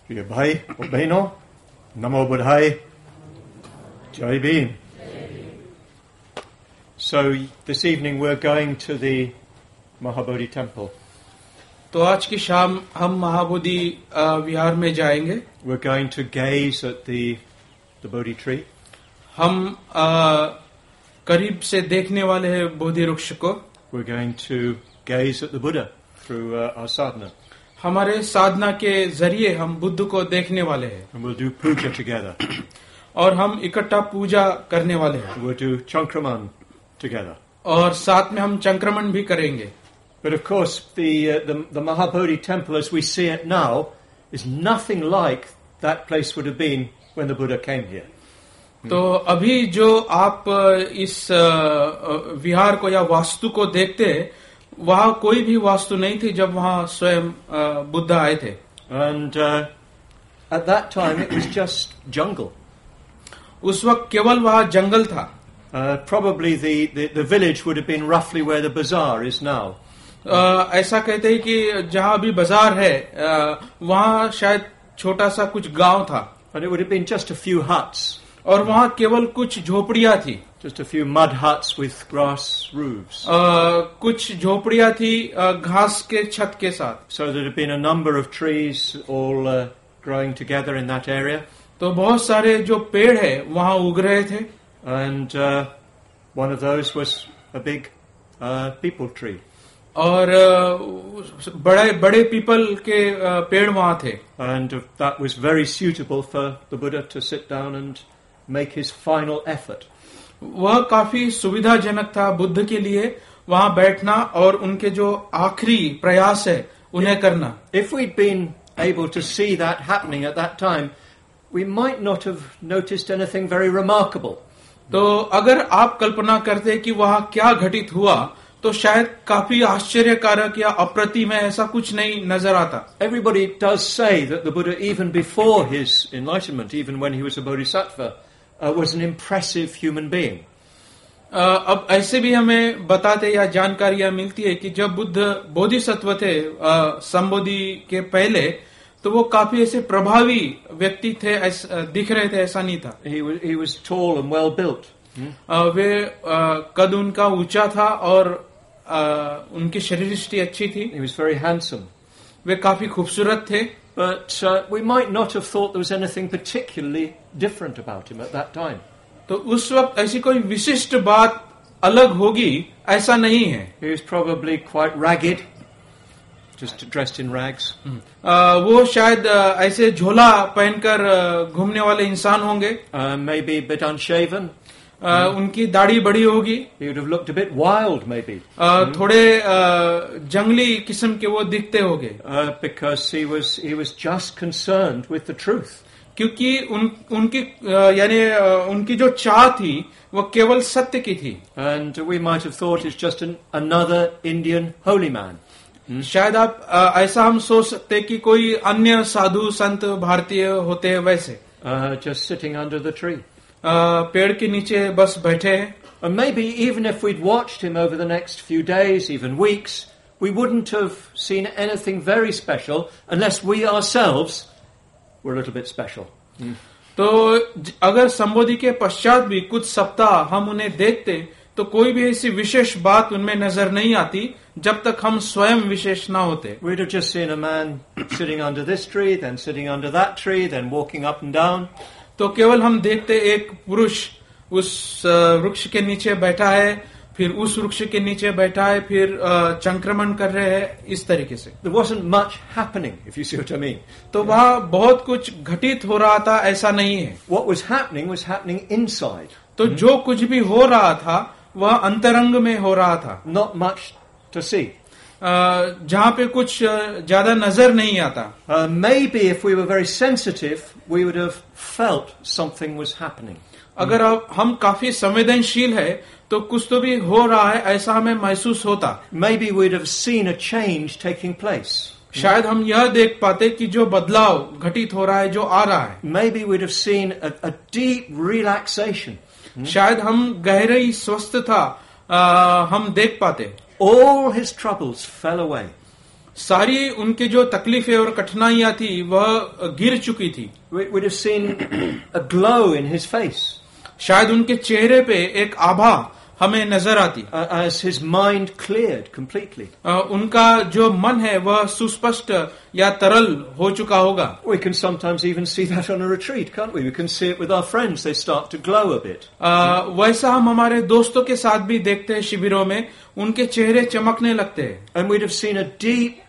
प्रिय भाई और बहनों, नमो बुद्धाय, Jai Bhim. So this evening we're going to the Mahabodhi temple. तो आज की शाम हम महाबोधि विहार में जाएंगे. We're going to gaze at the Bodhi tree. हम करीब से देखने वाले हैं बोधि वृक्ष को. We're going to gaze at the Buddha through our sadhana. हमारे साधना के जरिए हम बुद्ध को देखने वाले हैं. And we'll do puja together. और हम इकट्ठा पूजा करने वाले हैं. We'll do chankraman together. और साथ में हम चंक्रमण भी करेंगे. But of course, the Mahabodhi temple as we see it now is nothing like that place would have been when the Buddha came here. तो अभी जो आप इस विहार को या वास्तु को देखते हैं, वहाँ कोई भी वास्तु नहीं थी जब वहाँ स्वयं बुद्ध आए थे. And at that time it was just jungle. उस वक्त केवल वहाँ जंगल था. Probably the village would have been roughly where the bazaar is now. ऐसा कहते हैं कि जहाँ अभी बाजार है वहाँ शायद छोटा सा कुछ गांव था. And it would have been just a few huts. और वहाँ केवल कुछ झोपड़ियाँ थी. Just a few mud huts with grass roofs. कुछ झोपड़ियाँ थी घास के छत के साथ. So there had been a number of trees all growing together in that area. तो बहुत सारे जो पेड़ है वहाँ उग रहे थे. And one of those was a big peepal tree. और बड़े पीपल के पेड़ वहाँ थे. And that was very suitable for the Buddha to sit down and make his final effort. वह काफी सुविधाजनक था बुद्ध के लिए वहाँ बैठना और उनके जो आखिरी प्रयास है उन्हें करना. If we'd been able to see that happening at that time, we might not have noticed anything very remarkable. तो अगर आप कल्पना करते कि वहाँ क्या घटित हुआ तो शायद काफी आश्चर्यकारक या अप्रतिम ऐसा कुछ नहीं नजर आता. Everybody does say that the Buddha, even before his enlightenment, even when he was a bodhisattva, was an impressive human being. अब ऐसे भी हमें बताते या जानकारियां मिलती है कि जब बुद्ध बोधिसत्व थे संबोधि के पहले, तो वो काफी ऐसे प्रभावी व्यक्ति थे, दिख रहे थे, ऐसा नहीं था. He was tall and well built. वे कद उनका ऊंचा था और उनकी शरीरयष्टि अच्छी थी. He was very handsome. वे काफी खूबसूरत थे. But we might not have thought there was anything particularly different about him at that time. तो उस वक्त ऐसी कोई विशिष्ट बात अलग होगी ऐसा नहीं है. He was probably quite ragged, just dressed in rags. वो शायद ऐसे झोला पहनकर घूमने वाले इंसान होंगे. Maybe a bit unshaven. उनकी दाढ़ी बड़ी होगी. He would have looked a bit wild, maybe. थोड़े जंगली किस्म के वो दिखते होंगे. Because he was just concerned with the truth. क्योंकि उनकी यानी उनकी जो चाह थी वो केवल सत्य की थी. And we might have thought it's just another Indian holy man. शायद आप ऐसा हम सोच सकते कि कोई अन्य साधु संत भारतीय होते हैं वैसे. Just sitting under the tree. पेड़ के नीचे बस बैठे हैं. And maybe even if we'd watched him over the next few days, even weeks, we wouldn't have seen anything very special unless we ourselves were a little bit special. तो अगर संबोधि के पश्चात भी कुछ सप्ताह हम उन्हें देखते तो कोई भी ऐसी विशेष बात उनमें नजर नहीं आती जब तक हम स्वयं विशेष ना होते. We'd have just seen a man sitting under this tree, then sitting under that tree, then walking up and down. तो केवल हम देखते एक पुरुष उस वृक्ष के नीचे बैठा है, फिर उस वृक्ष के नीचे बैठा है, फिर चंक्रमण कर रहे हैं, इस तरीके से. There wasn't much happening, if you see what I mean. तो वहाँ बहुत कुछ घटित हो रहा था ऐसा नहीं है. What was happening inside. तो जो कुछ भी हो रहा था वह अंतरंग में हो रहा था. Not much to see. जहाँ पे कुछ ज्यादा नजर नहीं आता. Maybe if we were very sensitive, we would have felt something was happening. अगर हम काफी संवेदनशील है तो कुछ तो भी हो रहा है ऐसा हमें महसूस होता. Maybe we'd have seen a change taking place. शायद हम यह देख पाते कि जो बदलाव घटित हो रहा है, जो आ रहा है. Maybe we'd have seen a deep relaxation. शायद हम गहरी स्वस्थता हम देख पाते. All his troubles fell away. सारी उनके जो तकलीफें और कठिनाइयां थी वह गिर चुकी थी. We'd have seen a glow in his face. शायद उनके चेहरे पे एक आभा हमें नजर आती. As his mind cleared completely. उनका जो मन है वह सुस्पष्ट या तरल हो चुका होगा. We can sometimes even see that on a retreat, can't we? We can see it with our friends. They start to glow a bit. वैसा हम हमारे दोस्तों के साथ भी देखते हैं शिविरों में, उनके चेहरे चमकने लगते हैं. And we'd have seen a deep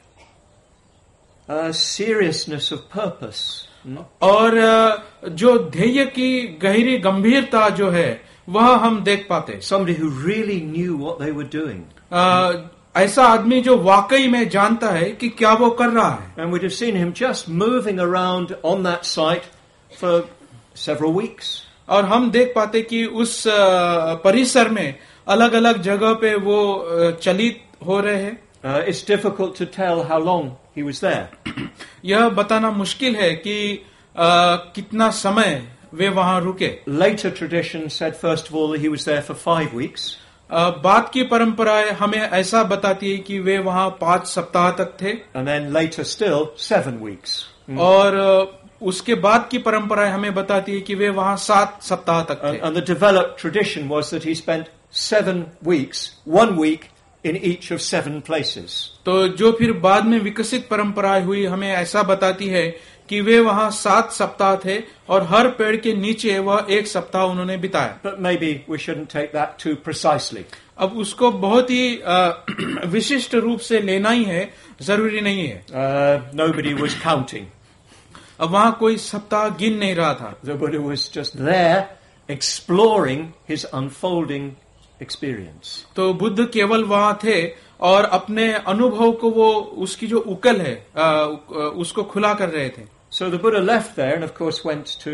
seriousness of purpose. और जो ध्येय की गहरी गंभीरता जो है वह हम देख पाते. Somebody who really knew what they were doing. ऐसा आदमी जो वाकई में जानता है कि क्या वो कर रहा है. And we'd have seen him just moving around on that site for several weeks. और हम देख पाते कि उस परिसर में अलग अलग जगह पे वो चलित हो रहे हैं. It's difficult to tell how long he was there. यह बताना मुश्किल है कि कितना समय वे वहां रुके. Later tradition said first of all he was there for 5 weeks. बाद की परंपराएं हमें ऐसा बताती है कि वे वहां 5 सप्ताह तक थे. And then later still 7 weeks. और उसके बाद की परंपराएं हमें बताती है कि वे वहां 7 सप्ताह तक थे. And the developed tradition was that he spent 7 weeks, 1 week in each of 7 places. तो जो फिर बाद में विकसित परंपराएं हुई हमें ऐसा बताती है कि वे वहां 7 सप्ताह थे और हर पेड़ के नीचे वह 1 सप्ताह उन्होंने बिताया. But maybe we shouldn't take that too precisely. अब उसको बहुत ही विशिष्ट रूप से लेना ही है, जरूरी नहीं है. Nobody was counting. अब वहां कोई सप्ताह गिन नहीं रहा था. The Buddha was just there exploring his unfolding experience. तो बुद्ध केवल वहां थे और अपने अनुभव को वो उसकी जो उकल है उसको खुला कर रहे थे. So the Buddha left there and of course went to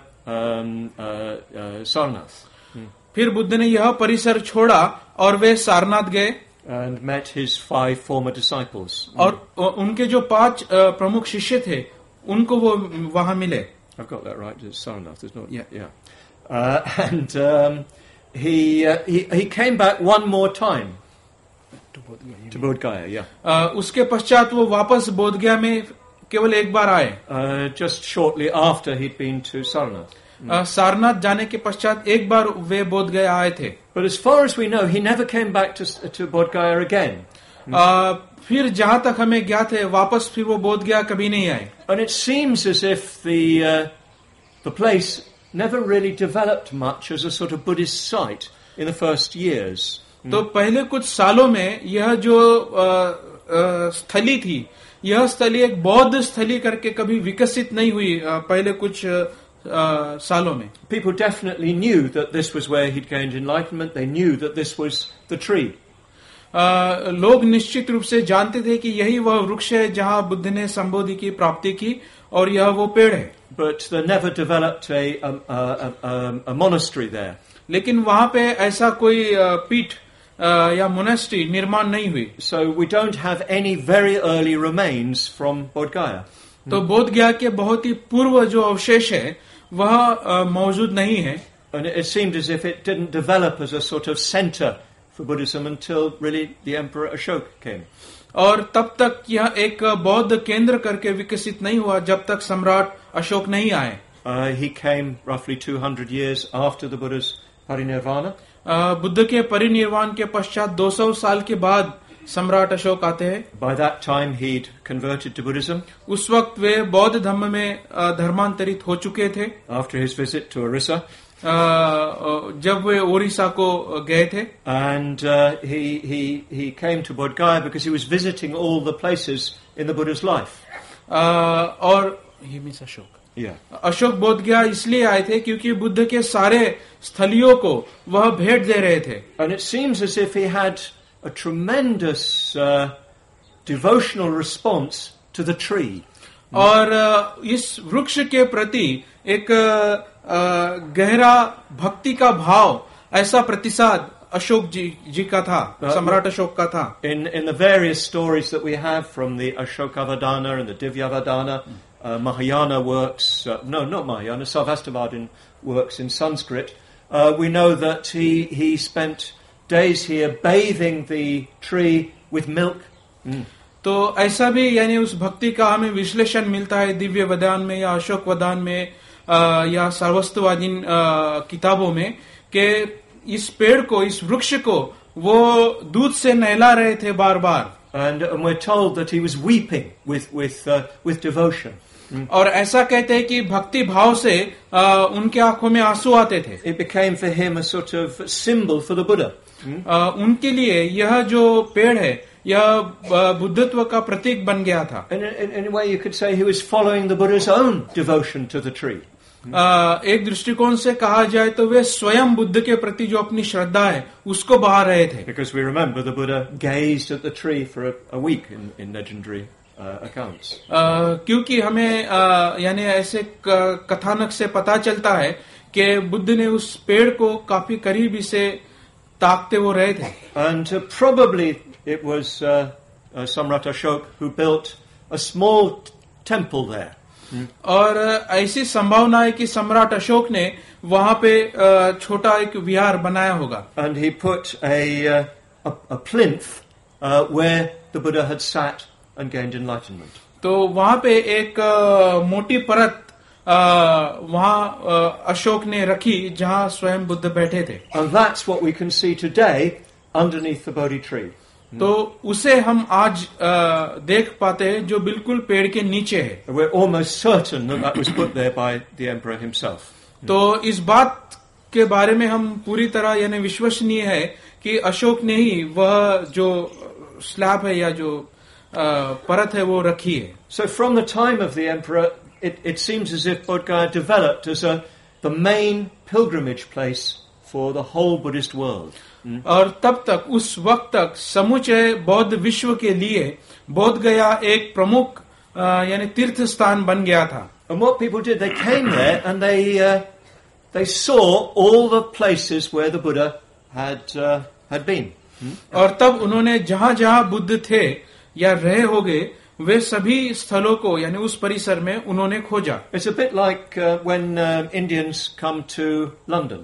Sarnath. फिर बुद्ध ने यह परिसर छोड़ा और वे सारनाथ गए. And met his 5 former disciples. और उनके जो 5 प्रमुख शिष्य थे उनको वो वहां मिले. I've got that right. It's Sarnath, isn't it? Yeah. And he came back one more time to Bodh Gaya. Yeah. उसके पश्चात वो वापस बोध गया में केवल एक बार आए. Just shortly after he'd been to Sarnath. Sarnath जाने के पश्चात एक बार वे बोध गया आए थे. But as far as we know, he never came back to Bodh Gaya again. फिर जहां तक हमें ज्ञात है वापस फिर वो बोध गया कभी नहीं आए. And it seems as if the place never really developed much as a sort of Buddhist site in the first years. तो पहले कुछ सालों में यह जो स्थली थी, यह स्थली एक बौद्ध स्थली करके कभी विकसित नहीं हुई पहले कुछ सालों में. People definitely knew that this was where he'd gained enlightenment. They knew that this was the tree. लोग निश्चित रूप से जानते थे कि यही वह वृक्ष है जहां बुद्ध ने संबोधि की प्राप्ति की और यह वो पेड़ है. But they never developed a monastery there. लेकिन वहां पे ऐसा कोई पीठ या मोनेस्ट्री निर्माण नहीं हुई. So we don't have any very early remains from Bodh Gaya. तो बोध गया के बहुत ही पूर्व जो अवशेष है वह मौजूद नहीं है. And it seemed as if it didn't develop as a sort of center for Buddhism until really the Emperor Ashoka came. और तब तक यह एक बौद्ध केंद्र करके विकसित नहीं हुआ जब तक सम्राट अशोक नहीं आए. He came roughly 200 years after the Buddha's parinirvana. Buddha के परिनिर्वाण के पश्चात 200 साल के बाद सम्राट अशोक आते हैं. By that time he'd converted to Buddhism. उस वक्त वे बौद्ध धर्म में धर्मांतरित हो चुके थे. After his visit to Orissa. जब वे ओडिशा को गए थे. And he came to Bodh Gaya because he was visiting all the places in the Buddha's life. और he means Ashok. Yeah. Ashok बोध गया इसलिए आए थे क्योंकि बुद्ध के सारे स्थलियों को वह भेंट दे रहे थे. And it seems as if he had a tremendous devotional response to the tree. और इस वृक्ष के प्रति एक गहरा भक्ति का भाव, ऐसा प्रतिसाद अशोक जी का था, सम्राट अशोक का था. In the various stories that we have from the Ashokavadana and the Divyavadana, Mahayana works, no, not Mahayana, Sarvastivadin works in Sanskrit, we know that he spent days here bathing the tree with milk. तो ऐसा भी यानी उस भक्ति का हमें विश्लेषण मिलता है दिव्य वदान में या अशोक वदान में या सर्वस्तवादीन किताबों में कि इस पेड़ को, इस वृक्ष को वो दूध से नहला रहे थे बार बार. And we're told that he was weeping with devotion. और ऐसा कहते हैं कि भक्ति भाव से उनके आंखों में आंसू आते थे. It became for him a sort of symbol for the Buddha. उनके लिए यह जो पेड़ है यह बुद्धत्व का प्रतीक बन गया था. In a way you could say he was following the Buddha's own devotion to the tree. एक दृष्टिकोण से कहा जाए तो वे स्वयं बुद्ध के प्रति जो अपनी श्रद्धा है उसको बहा रहे थे. Because we remember the Buddha gazed at the tree for a week in legendary accounts. क्योंकि हमें यानी ऐसे कथानक से पता चलता है कि बुद्ध ने उस पेड़ को काफी करीबी से ताकते वो रहे थे. And probably it was Samrat Ashok who built a small temple there. और ऐसी संभावना है कि सम्राट अशोक ने वहां पे छोटा एक विहार बनाया होगा. And he put a plinth where the Buddha had sat and gained enlightenment. तो वहां पे एक मोटी परत वहां अशोक ने रखी जहां स्वयं बुद्ध बैठे थे. And that's what we can see today underneath the Bodhi tree. तो उसे हम आज देख पाते हैं जो बिल्कुल पेड़ के नीचे है. We're almost certain that was put there by the emperor himself. तो इस बात के बारे में हम पूरी तरह यानी विश्वसनीय है कि अशोक ने ही वह जो स्लैब है या जो परत है वो रखी है. So from the time of the emperor, it seems as if Bodh Gaya developed as the main pilgrimage place for the whole Buddhist world. और तब तक उस वक्त तक समूचे बौद्ध विश्व के लिए बोध गया एक प्रमुख यानी तीर्थ स्थान बन गया था. And what people did, they came there and they saw all the places where the Buddha had been. और तब उन्होंने जहां जहां बुद्ध थे या रहे होंगे वे सभी स्थलों को यानी उस परिसर में उन्होंने खोजा. It's a bit like when Indians come to London.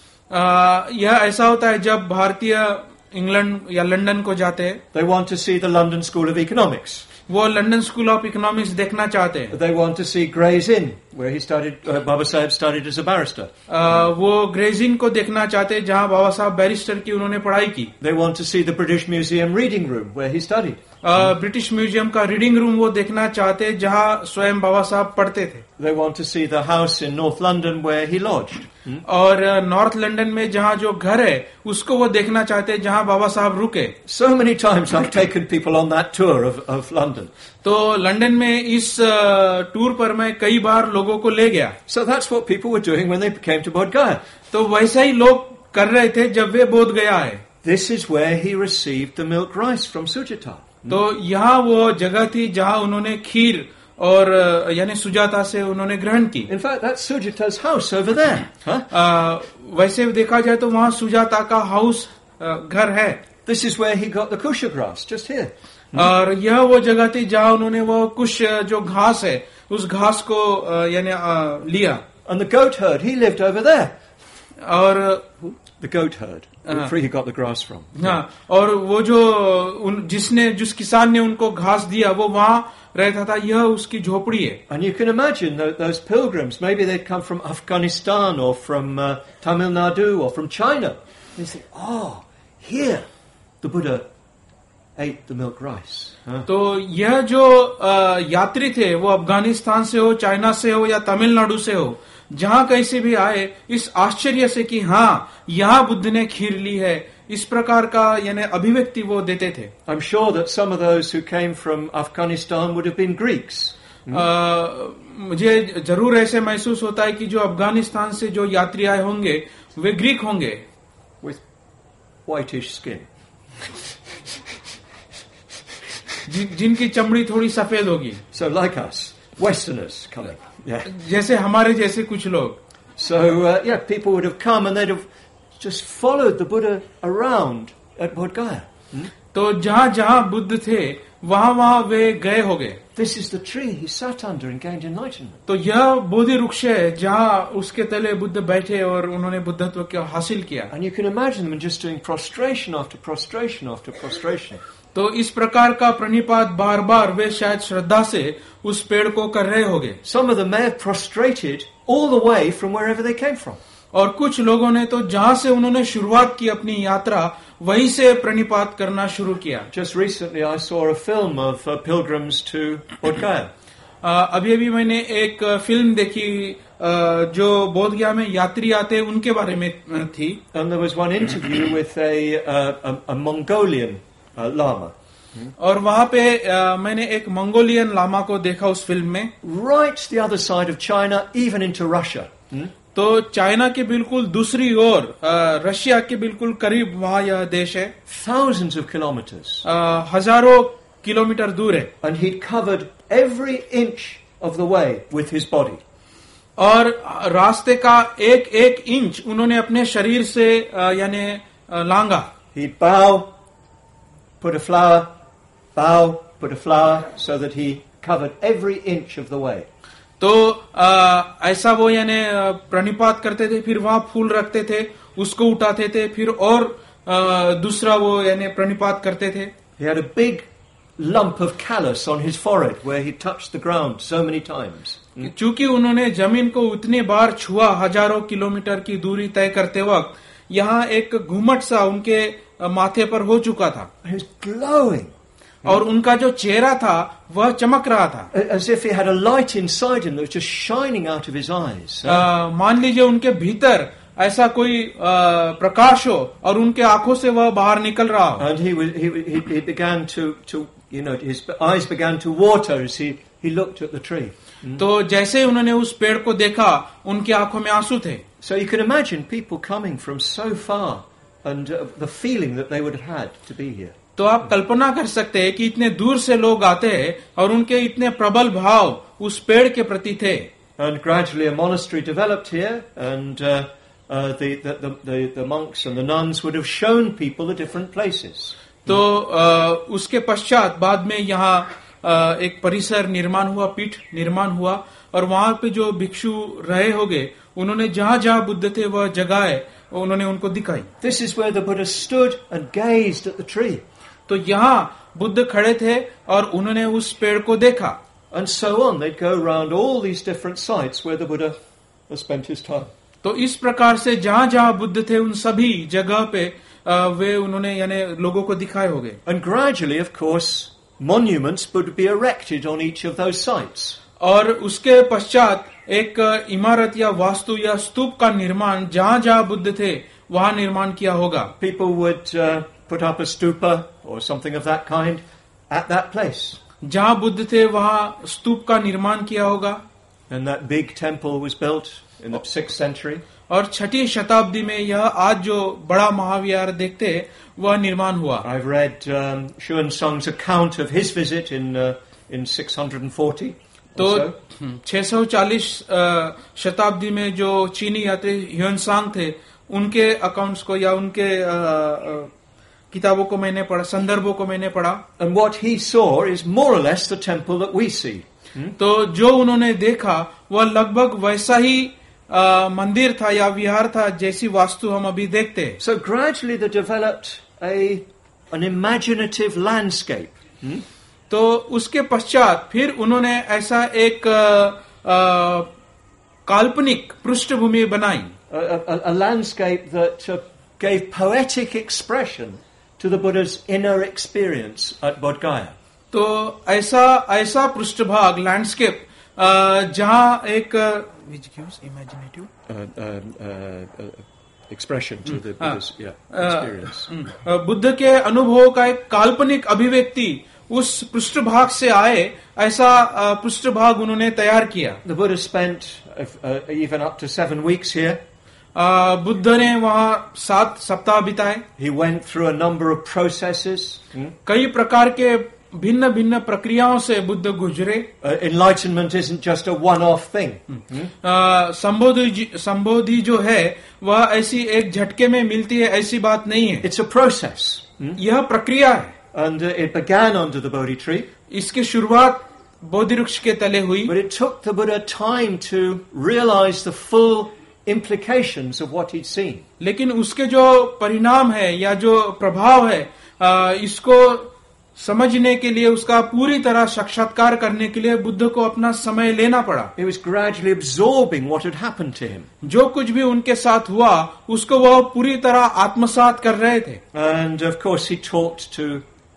यह ऐसा होता है जब भारतीय इंग्लैंड या लंदन को जाते हैं. They want to see the London School of Economics. वो लंदन स्कूल ऑफ इकोनॉमिक्स देखना चाहते हैं. They want to see Gray's Inn, where he studied. Baba Sahib studied as a barrister. वो ग्रेज इन को देखना चाहते हैं जहां बाबा साहब बैरिस्टर की उन्होंने पढ़ाई की. They want to see the British Museum reading room, where he studied. British Museum का रीडिंग रूम वो देखना चाहते हैं जहां स्वयं बाबा साहब पढ़ते थे. They want to see the house in North London where he lodged. और नॉर्थ लंदन में जहां जो घर है उसको वो देखना चाहते हैं जहां बाबा साहब रुके. So many times I've taken people on that tour of London. तो लंदन में इस टूर पर मैं कई बार लोगों को ले गया. So that's what people were doing when they came to Bodh Gaya. तो वैसा ही लोग कर रहे थे जब वे बोध गया है. This is where he received the milk rice from Sujata. तो यहाँ वो जगह थी जहाँ उन्होंने खीर और यानी सुजाता से उन्होंने ग्रहण की. In fact, that's Sujata's house over there. Huh? वैसे देखा जाए तो वहाँ सुजाता का हाउस घर है. This is where he got the kusha grass, just here. और यह वो जगह थी जहाँ उन्होंने वो कुश जो घास है उस घास को यानी लिया. And the goat herd, he lived over there. और the goat herd, where he got the grass from. हाँ, और वो जो जिस किसान ने उनको घास दिया वो वहाँ रहता था. यह उसकी झोपड़ी है. And you can imagine those pilgrims, maybe they'd come from Afghanistan or from Tamil Nadu or from China. They say, oh, here the Buddha ate the milk rice. तो यह जो यात्री थे वो अफगानिस्तान से हो, चाइना से हो या तमिलनाडु से हो, जहां कहीं से भी आए इस आश्चर्य से कि हाँ यहाँ बुद्ध ने खीर ली है, इस प्रकार का यानी अभिव्यक्ति वो देते थे. I'm sure that some of those who came from Afghanistan would have been Greeks. मुझे जरूर ऐसे महसूस होता है कि जो अफगानिस्तान से जो यात्री आए होंगे वे ग्रीक होंगे. With whitish skin. जिनकी चमड़ी थोड़ी सफेद होगी. So like us, Westerners coming. Yeah. जैसे हमारे जैसे कुछ लोग. So yeah, people would have come and they'd have just followed the Buddha around at Bodh Gaya. तो जहाँ जहाँ बुद्ध थे वहाँ वहाँ वे गए होंगे. This is the tree he sat under and gained enlightenment. तो यह बोधि वृक्ष है जहाँ उसके तले बुद्ध बैठे और उन्होंने बुद्धत्व को हासिल किया. And you can imagine them just doing prostration after prostration after prostration. तो इस प्रकार का प्रणिपात बार बार वे शायद श्रद्धा से उस पेड़ को कर रहे होंगे. Some of them may have prostrated all the way from wherever they came from. और कुछ लोगों ने तो जहां से उन्होंने शुरुआत की अपनी यात्रा वहीं से प्रणिपात करना शुरू किया. Just recently I saw a film of pilgrims to Bodh Gaya. अभी अभी मैंने एक फिल्म देखी जो बोध गया में यात्री आते उनके बारे में थी. And there was one interview with a Mongolian Lama. और वहां पे मैंने एक मंगोलियन लामा को देखा उस फिल्म में. Right the other side of China, even into Russia. तो चाइना के बिल्कुल दूसरी ओर रशिया के बिल्कुल करीब वहां यह देश है. Thousands of kilometers. हजारों किलोमीटर दूर है. And he'd covered every inch of the way with his body. और रास्ते का एक एक इंच उन्होंने अपने शरीर से यानी लांगा. He'd bow, put a flower, bow, put a flower, so that he covered every inch of the way. तो ऐसा वो यानी प्रणिपात करते थे, फिर वहां फूल रखते थे, उसको उठाते थे, फिर और दूसरा वो यानी प्रणिपात करते थे. He had a big lump of callus on his forehead where he touched the ground so many times. चूंकि उन्होंने जमीन को उतने बार छुआ हजारों किलोमीटर की दूरी तय करते वक्त, यहाँ एक घुमट सा उनके माथे पर हो चुका था. He was glowing. और उनका जो चेहरा था वह चमक रहा था. As if he had a light inside him that was just shining out of his eyes. मान लीजिए उनके भीतर ऐसा कोई प्रकाश हो और उनके आंखों से वह बाहर निकल रहा हो. And he began to his eyes began to water as he looked at the tree. तो जैसे उन्होंने उस पेड़ को देखा उनकी आंखों में आंसू थे. So you can imagine people coming from so far and the feeling that they would have had to be here. तो आप कल्पना कर सकते हैं कि इतने दूर से लोग आते हैं और उनके इतने प्रबल भाव उस पेड़ के प्रति थे. And gradually a monastery developed here, and the monks and the nuns would have shown people the different places. तो उसके पश्चात बाद में यहाँ एक परिसर निर्माण हुआ, पीठ निर्माण हुआ, और वहां पे जो भिक्षु रहे होंगे उन्होंने जहां जहां बुद्ध थे वह जगह उन्होंने उनको दिखाई. This is where the Buddha stood and gazed at the tree. तो यहाँ बुद्ध खड़े थे और उन्होंने उस पेड़ को देखा. And so on, they'd go around all these different sites where the Buddha has spent his time. तो इस प्रकार से जहां जहां बुद्ध थे उन सभी जगह पे वे उन्होंने यानी लोगों को दिखाए होंगे. And gradually, of course, monuments would be erected on each of those sites. और उसके पश्चात एक इमारत या वास्तु या स्तूप का निर्माण जहां जहां बुद्ध थे वहां निर्माण किया होगा. People would put up a stupa or something of that kind at that place. जहां बुद्ध थे वहां स्तूप का निर्माण किया होगा. And that big temple was built in the 6th century. और 6ठी शताब्दी में यह आज जो बड़ा महाविहार देखते हैं वह निर्माण हुआ. I've read Xuanzang's account of his visit in 640. तो 640 शताब्दी में जो चीनी यात्री ह्यूनसांग थे उनके अकाउंट्स को या उनके किताबों को मैंने पढ़ा, संदर्भों को मैंने पढ़ा. And what he saw is more or less the temple that we see. तो जो उन्होंने देखा वह लगभग वैसा ही मंदिर था या विहार था जैसी वास्तु हम अभी देखते हैं. So gradually they developed an imaginative landscape. तो उसके पश्चात फिर उन्होंने ऐसा एक काल्पनिक पृष्ठभूमि बनाई. A landscape that gave poetic expression to the Buddha's inner experience at Bodh Gaya. तो ऐसा पृष्ठभाग लैंडस्केप जहां एक which gives imaginative expression to the Buddha's experience. Buddha के अनुभवों का एक काल्पनिक अभिव्यक्ति उस पृष्ठभाग से आए, ऐसा पृष्ठभाग उन्होंने तैयार किया. The Buddha spent even up to 7 weeks here. Buddha ने वहां 7 सप्ताह बिताए. He went through a number of processes. कई प्रकार के भिन्न भिन्न प्रक्रियाओं से बुद्ध गुजरे. Enlightenment isn't just a one-off thing. संबोधि जो है वह ऐसी एक झटके में मिलती है ऐसी बात नहीं है. It's a process. यह प्रक्रिया है. And it began under the Bodhi tree. इसकी शुरुआत बोधि वृक्ष के तले हुई. But it took the Buddha time to realize the full implications of what he'd seen. लेकिन उसके जो परिणाम है या जो प्रभाव है इसको समझने के लिए, उसका पूरी तरह साक्षात्कार करने के लिए बुद्ध को अपना समय लेना पड़ा। He was gradually absorbing what had happened to him. जो कुछ भी उनके साथ हुआ उसको वह पूरी तरह आत्मसात कर रहे थे। And of course he talked to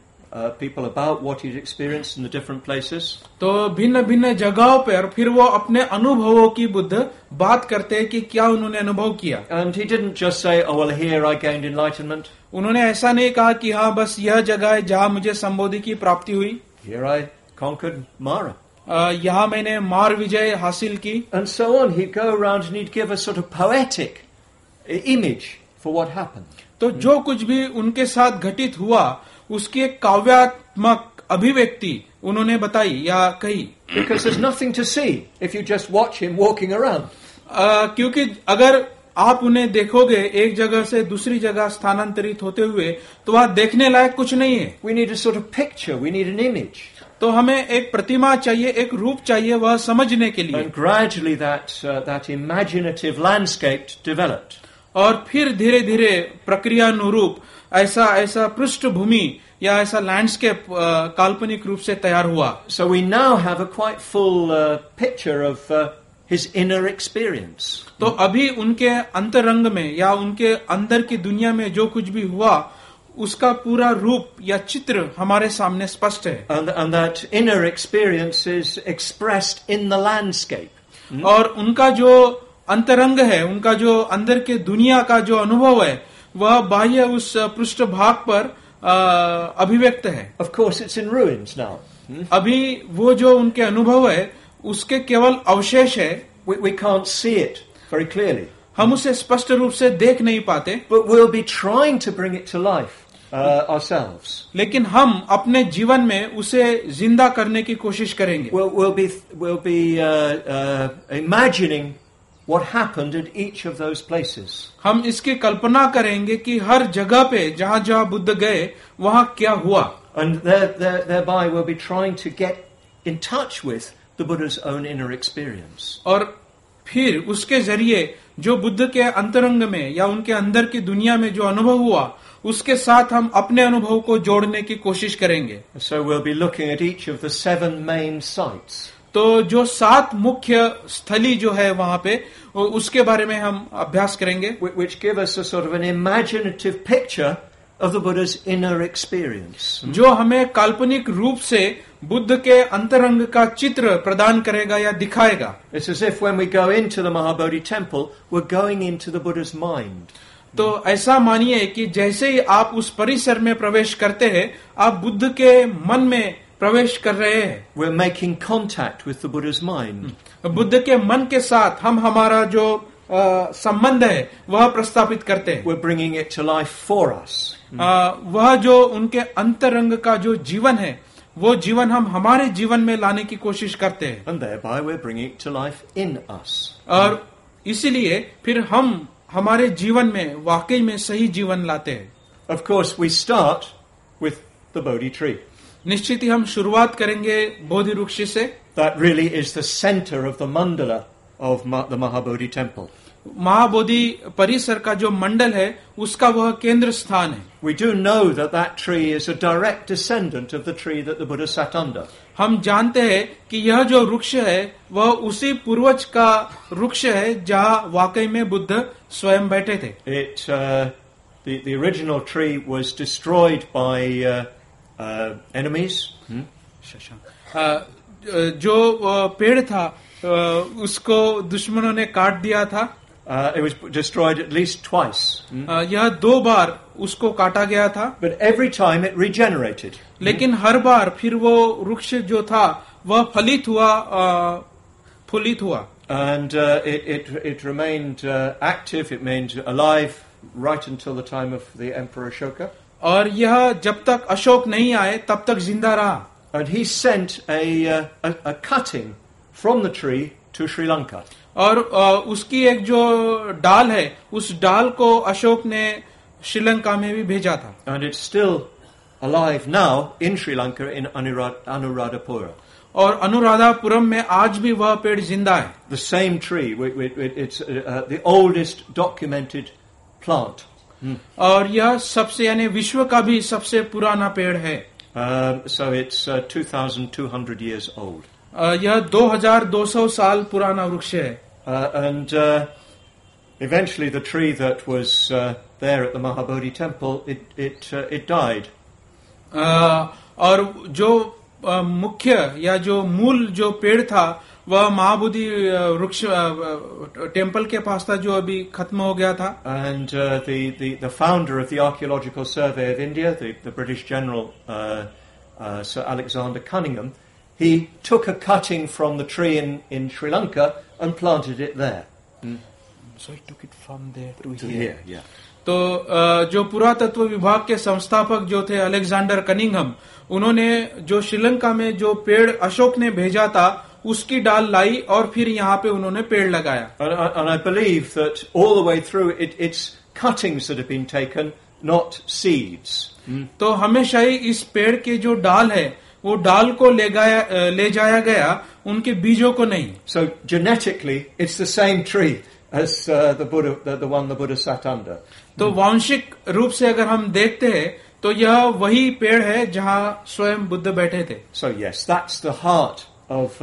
people about what he'd experienced in the different places. तो भिन्न भिन्न जगहों पर फिर वो अपने अनुभवों की बुद्ध बात करते हैं कि क्या उन्होंने अनुभव किया। And he didn't just say, oh well, here I gained enlightenment. उन्होंने ऐसा नहीं कहा कि हाँ बस यह जगह है जहाँ मुझे संबोधि की प्राप्ति हुई, Here I conquered Mara. यहाँ मैंने मार विजय हासिल की, And so on. He'd go around and he'd give a sort of poetic image for what happened. तो जो कुछ भी उनके साथ घटित हुआ उसकी एक काव्यात्मक अभिव्यक्ति उन्होंने बताई या कही। Because there's nothing to see if you just watch him walking around. क्योंकि अगर आप उन्हें देखोगे एक जगह से दूसरी जगह स्थानांतरित होते हुए तो वहाँ देखने लायक कुछ नहीं है। We need a sort of picture. We need an image. तो हमें एक प्रतिमा चाहिए, एक रूप चाहिए वह समझने के लिए। And gradually that imaginative landscape developed. और फिर धीरे धीरे प्रक्रियानुरूप ऐसा पृष्ठभूमि या ऐसा लैंडस्केप काल्पनिक रूप से तैयार हुआ। So we now have a quite full picture of his inner experience. तो अभी उनके अंतरंग में या उनके अंदर की दुनिया में जो कुछ भी हुआ उसका पूरा रूप या चित्र हमारे सामने स्पष्ट है। And that inner experience is expressed in the landscape. और उनका जो अंतरंग है, उनका जो अंदर के दुनिया का जो अनुभव है वह बाह्य उस पृष्ठभाग पर अभिव्यक्त है। Of course it's in ruins now. अभी वो जो उनके अनुभव है उसके केवल अवशेष है। We can't see it very clearly. हम उसे स्पष्ट रूप से देख नहीं पाते, But we'll be trying to bring it to life ourselves. लेकिन हम अपने जीवन में उसे जिंदा करने की कोशिश करेंगे। We'll be imagining what happened at each of those places. हम इसकी कल्पना करेंगे कि हर जगह पे जहाँ जहाँ बुद्ध गए वहाँ क्या हुआ। And thereby we'll be trying to get in touch with the Buddha's own inner experience. और फिर उसके जरिए जो बुद्ध के अंतरंग में या उनके अंदर की दुनिया में जो अनुभव हुआ उसके साथ हम अपने अनुभव को जोड़ने की कोशिश करेंगे। So we'll be looking at each of the 7 main sites. तो जो 7 मुख्य स्थली जो है वहाँ पे उसके बारे में हम अभ्यास करेंगे, Which give us a sort of an imaginative picture of the Buddha's inner experience. जो हमें काल्पनिक रूप से बुद्ध के अंतरंग का चित्र प्रदान करेगा या दिखाएगा। It's as if when we go into the Mahabodhi temple, we're going into the Buddha's mind. तो ऐसा मानिए कि जैसे ही आप उस परिसर में प्रवेश करते हैं आप बुद्ध के मन में प्रवेश कर रहे हैं। We're making contact with the Buddha's mind. Buddha के मन के साथ हम हमारा जो संबंध है वह प्रस्तापित करते हैं। We're bringing it to life for us. वह जो उनके अंतरंग का जो जीवन है वो जीवन हम हमारे जीवन में लाने की कोशिश करते हैं। And thereby we're bringing it to life in us. और इसीलिए फिर हम हमारे जीवन में वाकई में सही जीवन लाते हैं। Of course we start with the Bodhi tree. निश्चित ही हम शुरुआत करेंगे बोधि वृक्ष से। That really is the center of the mandala of the Mahabodhi temple. Mahabodhi परिसर का जो मंडल है उसका वह केंद्र स्थान है। We do know that that tree is a direct descendant of the tree that the Buddha sat under. हम जानते हैं कि यह जो वृक्ष है वह उसी पूर्वज का वृक्ष है जहाँ वाकई में बुद्ध स्वयं बैठे थे। The original tree was destroyed by enemies. जो पेड़ था उसको दुश्मनों ने काट दिया था। It was destroyed at least twice. यह 2 बार उसको काटा गया था। But every time it regenerated. लेकिन हर बार फिर वो वृक्ष जो था वह फलित हुआ। And it remained active, it remained alive right until the time of the Emperor Ashoka. और यह जब तक अशोक नहीं आए तब तक जिंदा रहा। And he sent a cutting from the tree to Sri Lanka. और उसकी एक जो डाल है उस डाल को अशोक ने श्रीलंका में भी भेजा था। And it's still alive now in Sri Lanka in Anuradhapura. और अनुराधापुरम में आज भी वह पेड़ जिंदा है। The same tree. It's the oldest documented plant. और यह सबसे यानी विश्व का भी सबसे पुराना पेड़ है। So it's 2,200 years old. यह 2200 साल पुराना वृक्ष है. And eventually the tree that was there at the Mahabodhi temple, it died. और जो मुख्य या जो मूल जो पेड़ था वह महाबोधि वृक्ष टेम्पल के पास था जो अभी खत्म हो गया था. And the founder of the Archaeological Survey of India, the British General Sir Alexander Cunningham, he took a cutting from the tree in Sri Lanka and planted it there. So he took it from there to here. Yeah. तो जो पुरातत्व विभाग के संस्थापक जो थे Alexander Cunningham, उन्होंने जो श्रीलंका में जो पेड़ अशोक ने भेजा था उसकी डाल लाई और फिर यहाँ पे उन्होंने पेड़ लगाया. And I believe that all the way through it's cuttings that have been taken, not seeds. तो हमेशा ही इस पेड़ के जो डाल है वो डाल को ले जाया गया, उनके बीजों को नहीं. So genetically it's the same tree as the Buddha, the one the Buddha sat under. तो वांशिक रूप से अगर हम देखते हैं तो यह वही पेड़ है जहाँ स्वयं बुद्ध बैठे थे. So yes, that's the heart of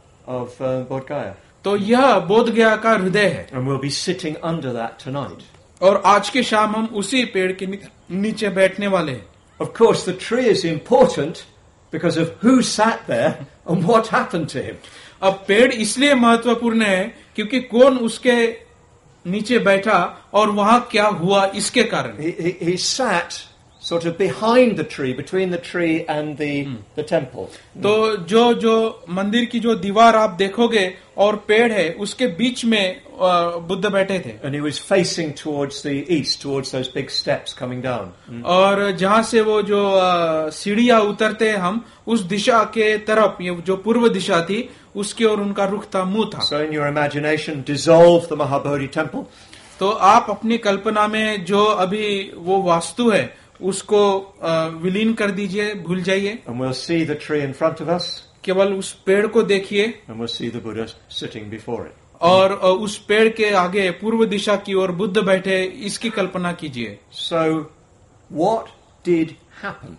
Bodh Gaya. तो यह बोध गया का हृदय है. And we'll be sitting under that tonight. और आज की शाम हम उसी पेड़ के नीचे बैठने वाले हैं. Of course, the tree is important because of who sat there and what happened to him. अब पेड़ इसलिए महत्वपूर्ण है क्योंकि कौन उसके नीचे बैठा और वहां क्या हुआ इसके कारण. He sat sort of behind the tree, between the tree and the temple. तो जो मंदिर की जो दीवार आप देखोगे और पेड़ है उसके बीच में बुद्ध बैठे थे. And he was facing towards the east, towards those big steps coming down. और जहाँ से वो जो सीढ़ियाँ उतरते हम उस दिशा के तरफ, ये जो पूर्व दिशा थी उसकी ओर उनका रुख था, मुंह था. So in your imagination, dissolve the Mahabodhi temple. तो आप अपनी कल्पना में जो अभी वो वास्तु है उसको विलीन कर दीजिए, भूल जाइए. And we'll see the tree in front of us. केवल उस पेड़ को देखिए. And we'll see the Buddha sitting before it. और उस पेड़ के आगे पूर्व दिशा की ओर बुद्ध बैठे, इसकी कल्पना कीजिए. So what did happen?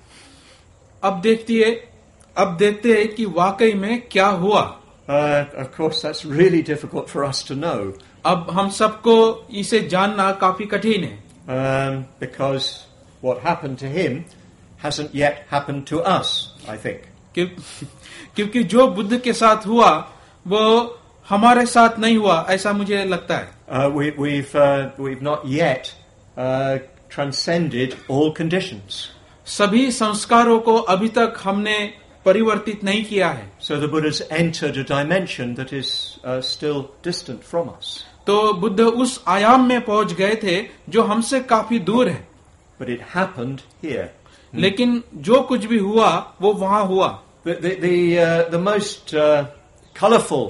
अब देखते हैं कि वाकई में क्या हुआ. Of course, that's really difficult for us to know. अब हम सबको इसे जानना काफी कठिन है. Because what happened to him hasn't yet happened to us, I think. क्योंकि जो बुद्ध के साथ हुआ वो हमारे साथ नहीं हुआ, ऐसा मुझे लगता है. We've not yet transcended all conditions. सभी संस्कारों को अभी तक हमने परिवर्तित नहीं किया है. So the Buddha's entered a dimension that is still distant from us. तो बुद्ध उस आयाम में पहुंच गए थे जो हमसे काफी दूर है. But it happened here. लेकिन जो कुछ भी हुआ वो वहां हुआ. The most colourful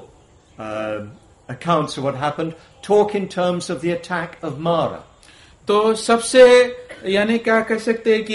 accounts of what happened talk in terms of the attack of Mara. तो सबसे यानी क्या कह सकते हैं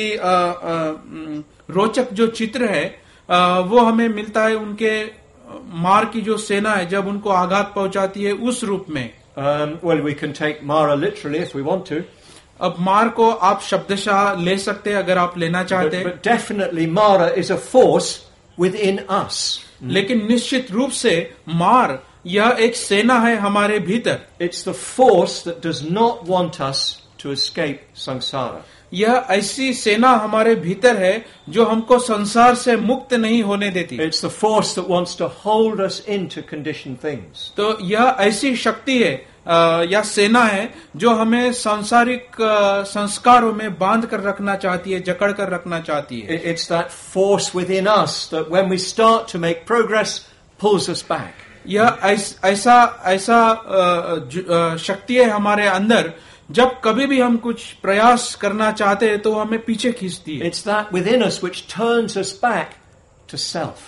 कि रोचक जो चित्र है वो हमें मिलता है उनके मार की जो सेना है जब उनको आघात पहुंचाती है उस रूप में. Well, we can take Mara literally if we want to. अब मार को आप शब्दशः ले सकते हैं अगर आप लेना चाहते हैं. But definitely Mara is a force within us. लेकिन निश्चित रूप से मार यह एक सेना है हमारे भीतर. It's the force that does not want us to escape samsara. यह ऐसी सेना हमारे भीतर है जो हमको संसार से मुक्त नहीं होने देती. It's the force that wants to hold us into conditioned things. तो यह ऐसी शक्ति है या सेना है जो हमें सांसारिक संस्कारों में बांध कर रखना चाहती है, जकड़ कर रखना चाहती है. It's that force within us that when we start to make progress pulls us back. यह ऐसा शक्ति है हमारे अंदर, जब कभी भी हम कुछ प्रयास करना चाहते हैं तो हमें पीछे खींचती है. It's that within us which turns us back to self.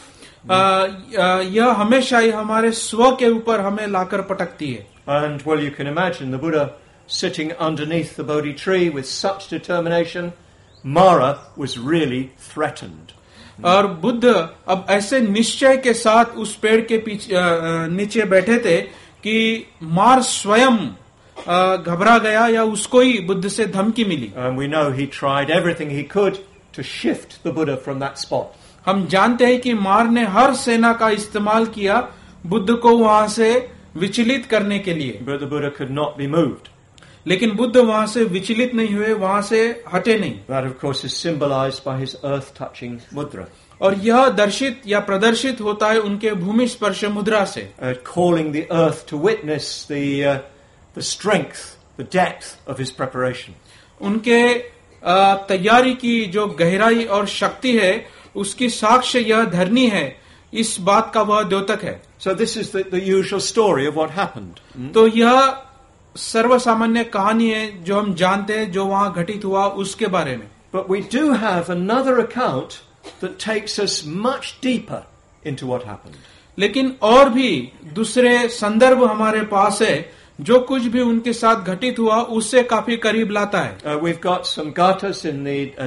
यह हमेशा ही हमारे स्व के ऊपर हमें लाकर पटकती है. And well, you can imagine the Buddha sitting underneath the Bodhi tree with such determination. Mara was really threatened. और बुद्ध अब ऐसे निश्चय के साथ उस पेड़ के नीचे बैठे थे कि मार स्वयं घबरा गया या उसको ही बुद्ध से धमकी मिली. And we know he tried everything he could to shift the Buddha from that spot. हम जानते हैं कि मार ने हर सेना का इस्तेमाल किया बुद्ध को वहां से विचलित करने के लिए, But the Buddha could not be moved. लेकिन बुद्ध वहां से विचलित नहीं हुए, वहां से हटे नहीं. That, of course, is symbolized by his earth-touching mudra, और यह दर्शित या प्रदर्शित होता है उनके भूमि स्पर्श मुद्रा से, calling the earth to witness the strength, the depth of his preparation. उनके तैयारी की जो गहराई और शक्ति है उसकी साक्ष्य यह धरनी है, इस बात का वह द्योतक है. So this is the usual story of what happened. तो यह सर्वसामान्य कहानी है जो हम जानते हैं, जो वहां घटित हुआ उसके बारे में. But we do have another account that takes us much deeper into what happened. लेकिन और भी दूसरे संदर्भ हमारे पास है जो कुछ भी उनके साथ घटित हुआ उससे काफी करीब लाता है. We've got some gathas in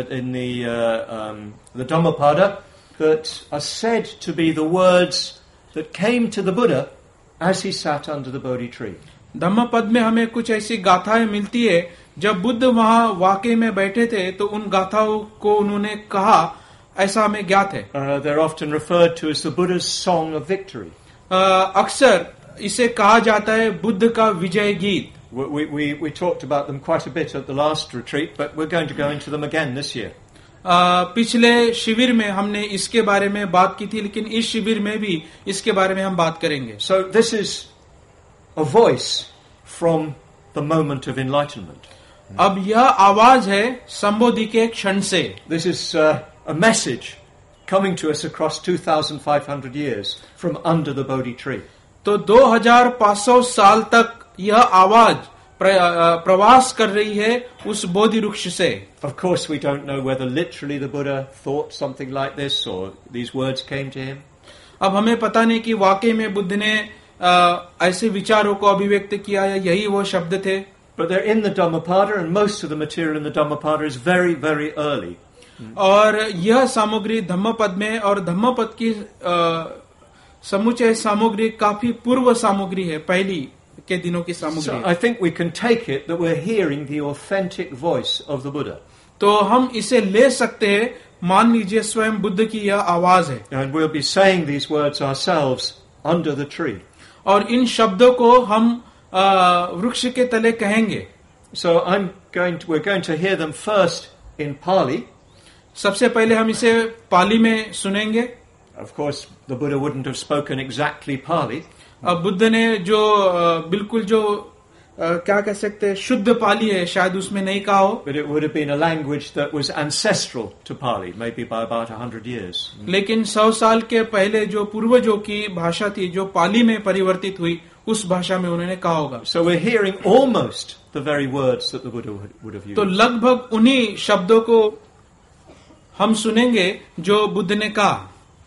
the Dhammapada that are said to be the words that came to the Buddha as he sat under the Bodhi tree. Dhammapada में हमें कुछ ऐसी गाथाएं मिलती है जब बुद्ध वहां वाकई में बैठे थे तो उन गाथाओं को उन्होंने कहा, ऐसा हमें ज्ञात है. They're often referred to as the Buddha's song of victory. अक्सर इसे कहा जाता है बुद्ध का विजय गीत. We talked about them quite a bit at the last retreat, but we're going to go into them again this year. पिछले शिविर में हमने इसके बारे में बात की थी, लेकिन इस शिविर में भी इसके बारे में हम बात करेंगे. So this is a voice from the moment of enlightenment. अब यह आवाज है संबोधि के क्षण से. This is a message coming to us across 2,500 years from under the Bodhi tree. तो 2500 साल तक यह आवाज प्रवास कर रही है उस बोधि वृक्ष से. Of course, we don't know whether literally the Buddha thought something like this or these words came to him. अब हमें पता नहीं कि वाकई में बुद्ध ने ऐसे विचारों को अभिव्यक्त किया या यही वो शब्द थे. But they're in the Dhammapada, and most of the material in the Dhammapada is very, very early. और यह सामग्री धम्मपद में, और धम्मपद की समुचय सामग्री काफी पूर्व सामग्री है, पहली के दिनों की सामग्री. So I think we can take it that we're hearing the authentic voice of the Buddha. तो हम इसे ले सकते हैं, मान लीजिए स्वयं बुद्ध की यह आवाज है. And we'll be saying these words ourselves under the tree. और इन शब्दों को हम वृक्ष के तले कहेंगे. So we're going to hear them first in Pali. सबसे पहले हम इसे पाली में सुनेंगे. Of course, the Buddha wouldn't have spoken exactly Pali. अब बुद्ध ने जो बिल्कुल जो क्या कह सकते हैं शुद्ध पाली है शायद उसमें नहीं कहा हो. But it would have been a language that was ancestral to Pali, maybe by about 100 years. लेकिन 100 साल के पहले जो पूर्वजों की भाषा थी जो पाली में परिवर्तित हुई, उस भाषा में उन्होंने कहा होगा. So we're hearing almost the very words that the Buddha would have used. तो लगभग उन्हीं शब्दों को हम सुनेंगे जो बुद्ध ने कहा.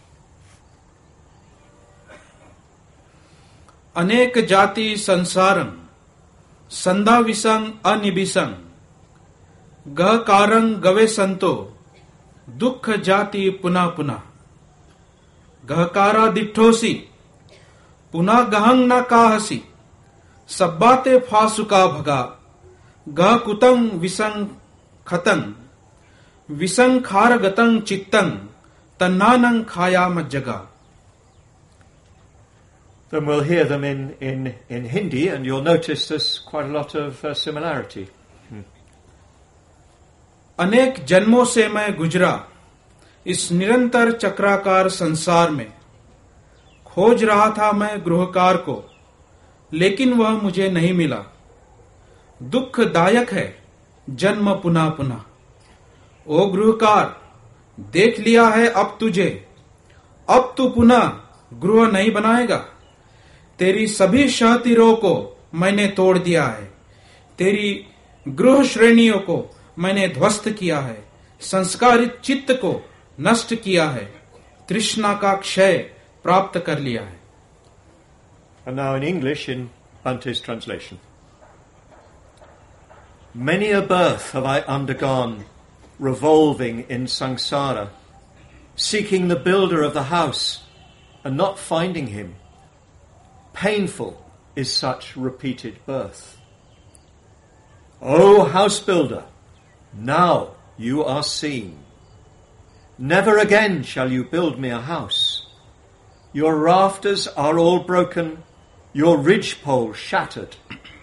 अनेक जाति संसारं संधा विसंग अनिबिसंग गह कारंग गवे संतो दुख जाति पुनः पुनः गहकारा दिठोसी पुनः गहंग न काहसी सब्बाते फासुका भगा गह कुतंग विसंग खतंग विसंग खार गतंग चित्तंग तन्नानंग खाया मज्जगा. Then we'll hear them in Hindi, and you'll notice there's quite a lot of similarity. अनेक जन्मों से मैं गुजरा इस निरंतर चक्राकार संसार में, खोज रहा था मैं गृहकार को, लेकिन वह मुझे नहीं मिला. दुखदायक है जन्म पुनः पुनः. ओ गृहकार, देख लिया है अब तुझे, अब तू पुनः गृह नहीं बनाएगा. तेरी सभी शहतिरों को मैंने तोड़ दिया है, तेरी गृह श्रेणियों को मैंने ध्वस्त किया है, संस्कारित चित्त को नष्ट किया है, तृष्णा का क्षय प्राप्त कर लिया है. And now in English, in Bante's translation. Many a birth have I undergone, revolving in samsara, seeking the builder of the house and not finding him. Painful is such repeated birth. O house builder, now you are seen. Never again shall you build me a house. Your rafters are all broken, your ridgepole shattered.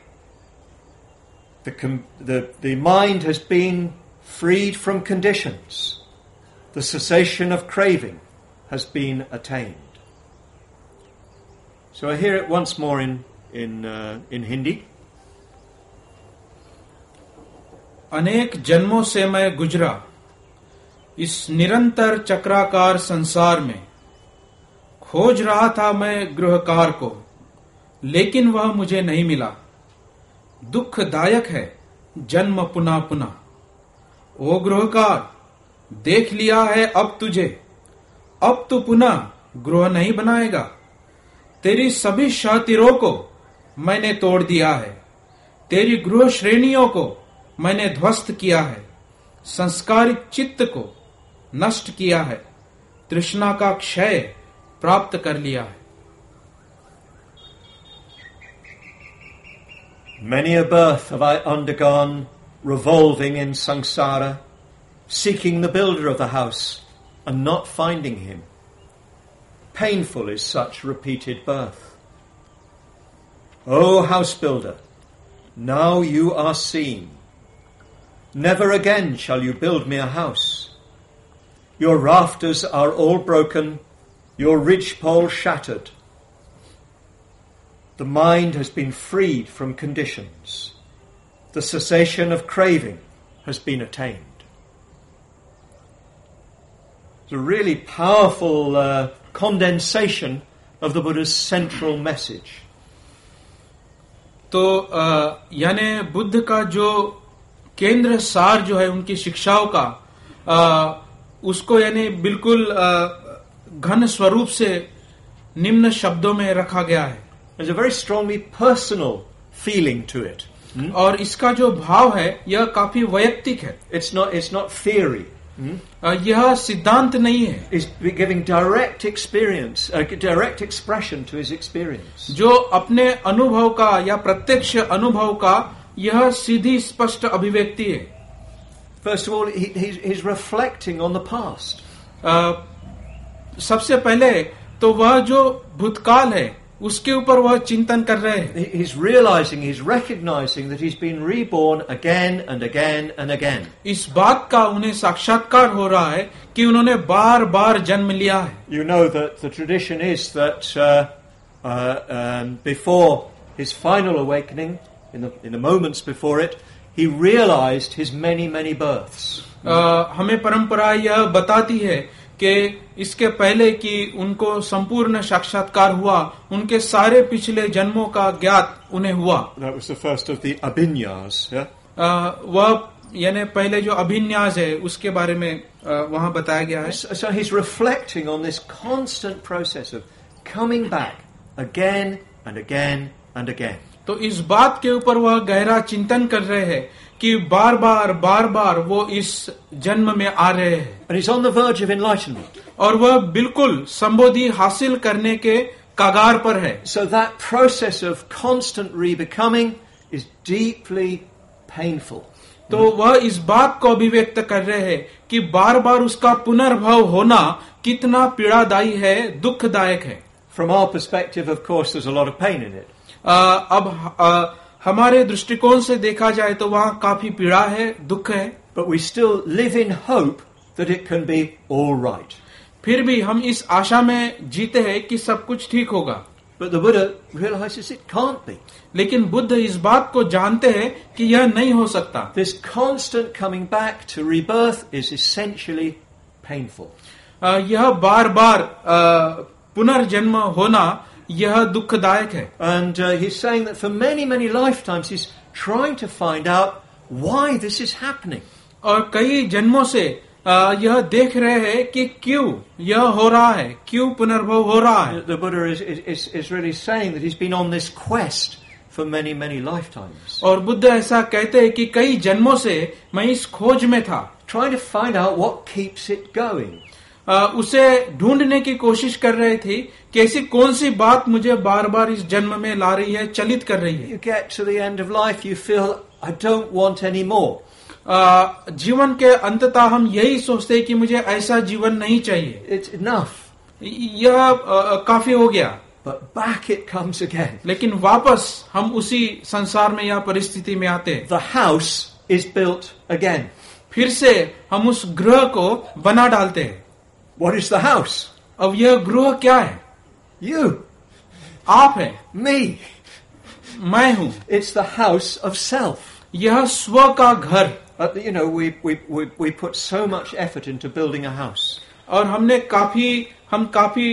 The mind has been freed from conditions. The cessation of craving has been attained. So I hear it once more in Hindi. अनेक जन्मों से मैं गुजरा इस निरंतर चक्राकार संसार में, खोज रहा था मैं गृहकार को, लेकिन वह मुझे नहीं मिला। दुखदायक है जन्म पुनः पुनः। ओ गृहकार, देख लिया है अब तुझे, अब तू पुनः गृह नहीं बनाएगा। तेरी सभी शातिरों को मैंने तोड़ दिया है, तेरी गृह श्रेणियों को मैंने ध्वस्त किया है, संस्कारिक चित्त को नष्ट किया है, तृष्णा का क्षय प्राप्त कर लिया है। Many a birth have I undergone, revolving in samsara, seeking the builder of the house and not finding him. Painful is such repeated birth. O house builder, now you are seen. Never again shall you build me a house. Your rafters are all broken, your ridgepole shattered. The mind has been freed from conditions. The cessation of craving has been attained. It's a really powerful condensation of the Buddha's central message. तो यानी बुद्ध का जो केंद्र सार जो है उनकी शिक्षाओं का, उसको यानी बिल्कुल घन स्वरूप से निम्न शब्दों में रखा गया है। There's a very strongly personal feeling to it. और इसका जो भाव है यह काफी वैयक्तिक है। It's not theory. यह सिद्धांत नहीं है। He's giving direct experience, direct expression to his experience. जो अपने अनुभव का या प्रत्यक्ष अनुभव का यह सीधी स्पष्ट अभिव्यक्ति है। First of all, he's reflecting on the past. सबसे पहले तो वह जो भूतकाल है उसके ऊपर वह चिंतन कर रहे हैं। He's realizing, he's recognizing that he's been reborn again and again and again. इस बात का उन्हें साक्षात्कार हो रहा है कि उन्होंने बार बार जन्म लिया है। You know that the tradition is that before his final awakening, in the moments before it, he realized his many births. हमें परंपरा यह बताती है कि इसके पहले कि उनको संपूर्ण साक्षात्कार हुआ, उनके सारे पिछले जन्मों का ज्ञात उन्हें हुआ। That was the first of the abhinyas, yeah? वह यानी पहले जो अभिन्यास है उसके बारे में वहां बताया गया है। So he's reflecting on this constant process of coming back again and again and again. तो इस बात के ऊपर वह गहरा चिंतन कर रहे हैं कि बार बार वो इस जन्म में आ रहे हैं। And he's on the verge of enlightenment. और वह बिल्कुल संबोधि हासिल करने के कगार पर है। So that process of constant rebecoming is deeply painful. तो वह इस बात को अभिव्यक्त कर रहे हैं कि बार बार उसका पुनर्भव होना कितना पीड़ादायी है, दुखदायक है। From our perspective, of course, there's a lot of pain in it. अब हमारे दृष्टिकोण से देखा जाए तो वहाँ काफी पीड़ा है, दुख है। But we still live in hope that it can be all right. फिर भी हम इस आशा में जीते हैं कि सब कुछ ठीक होगा। But the Buddha realizes it can't be. लेकिन बुद्ध इस बात को जानते हैं कि यह नहीं हो सकता। This constant coming back to rebirth is essentially painful. यह बार बार पुनर्जन्म होना यह दुखदायक है। And he's saying that for many lifetimes he's trying to find out why this is happening. और कई जन्मों से यह देख रहे हैं कि क्यों यह हो रहा है, क्यों पुनर्भव हो रहा है। The Buddha is really saying that he's been on this quest for many lifetimes. और बुद्ध ऐसा कहते हैं कि कई जन्मों से मैं इस खोज में था, trying to find out what keeps it going. उसे ढूंढने की कोशिश कर रहे थे कि ऐसी कौन सी बात मुझे बार बार इस जन्म में ला रही है, चलित कर रही है। You get to the end of life, you feel I don't want any more. जीवन के अंततः हम यही सोचते हैं कि मुझे ऐसा जीवन नहीं चाहिए, It's enough. यह काफी हो गया, But back it comes again. लेकिन वापस हम उसी संसार में या परिस्थिति में आते हैं। The house is built again. फिर से हम उस गृह को बना डालते हैं। What is the house? अब यह गृह क्या है? You, आप है, me. मैं हूं। It's the house of self. यह स्व का घर। You know, we put so much effort into building a house. और हम काफी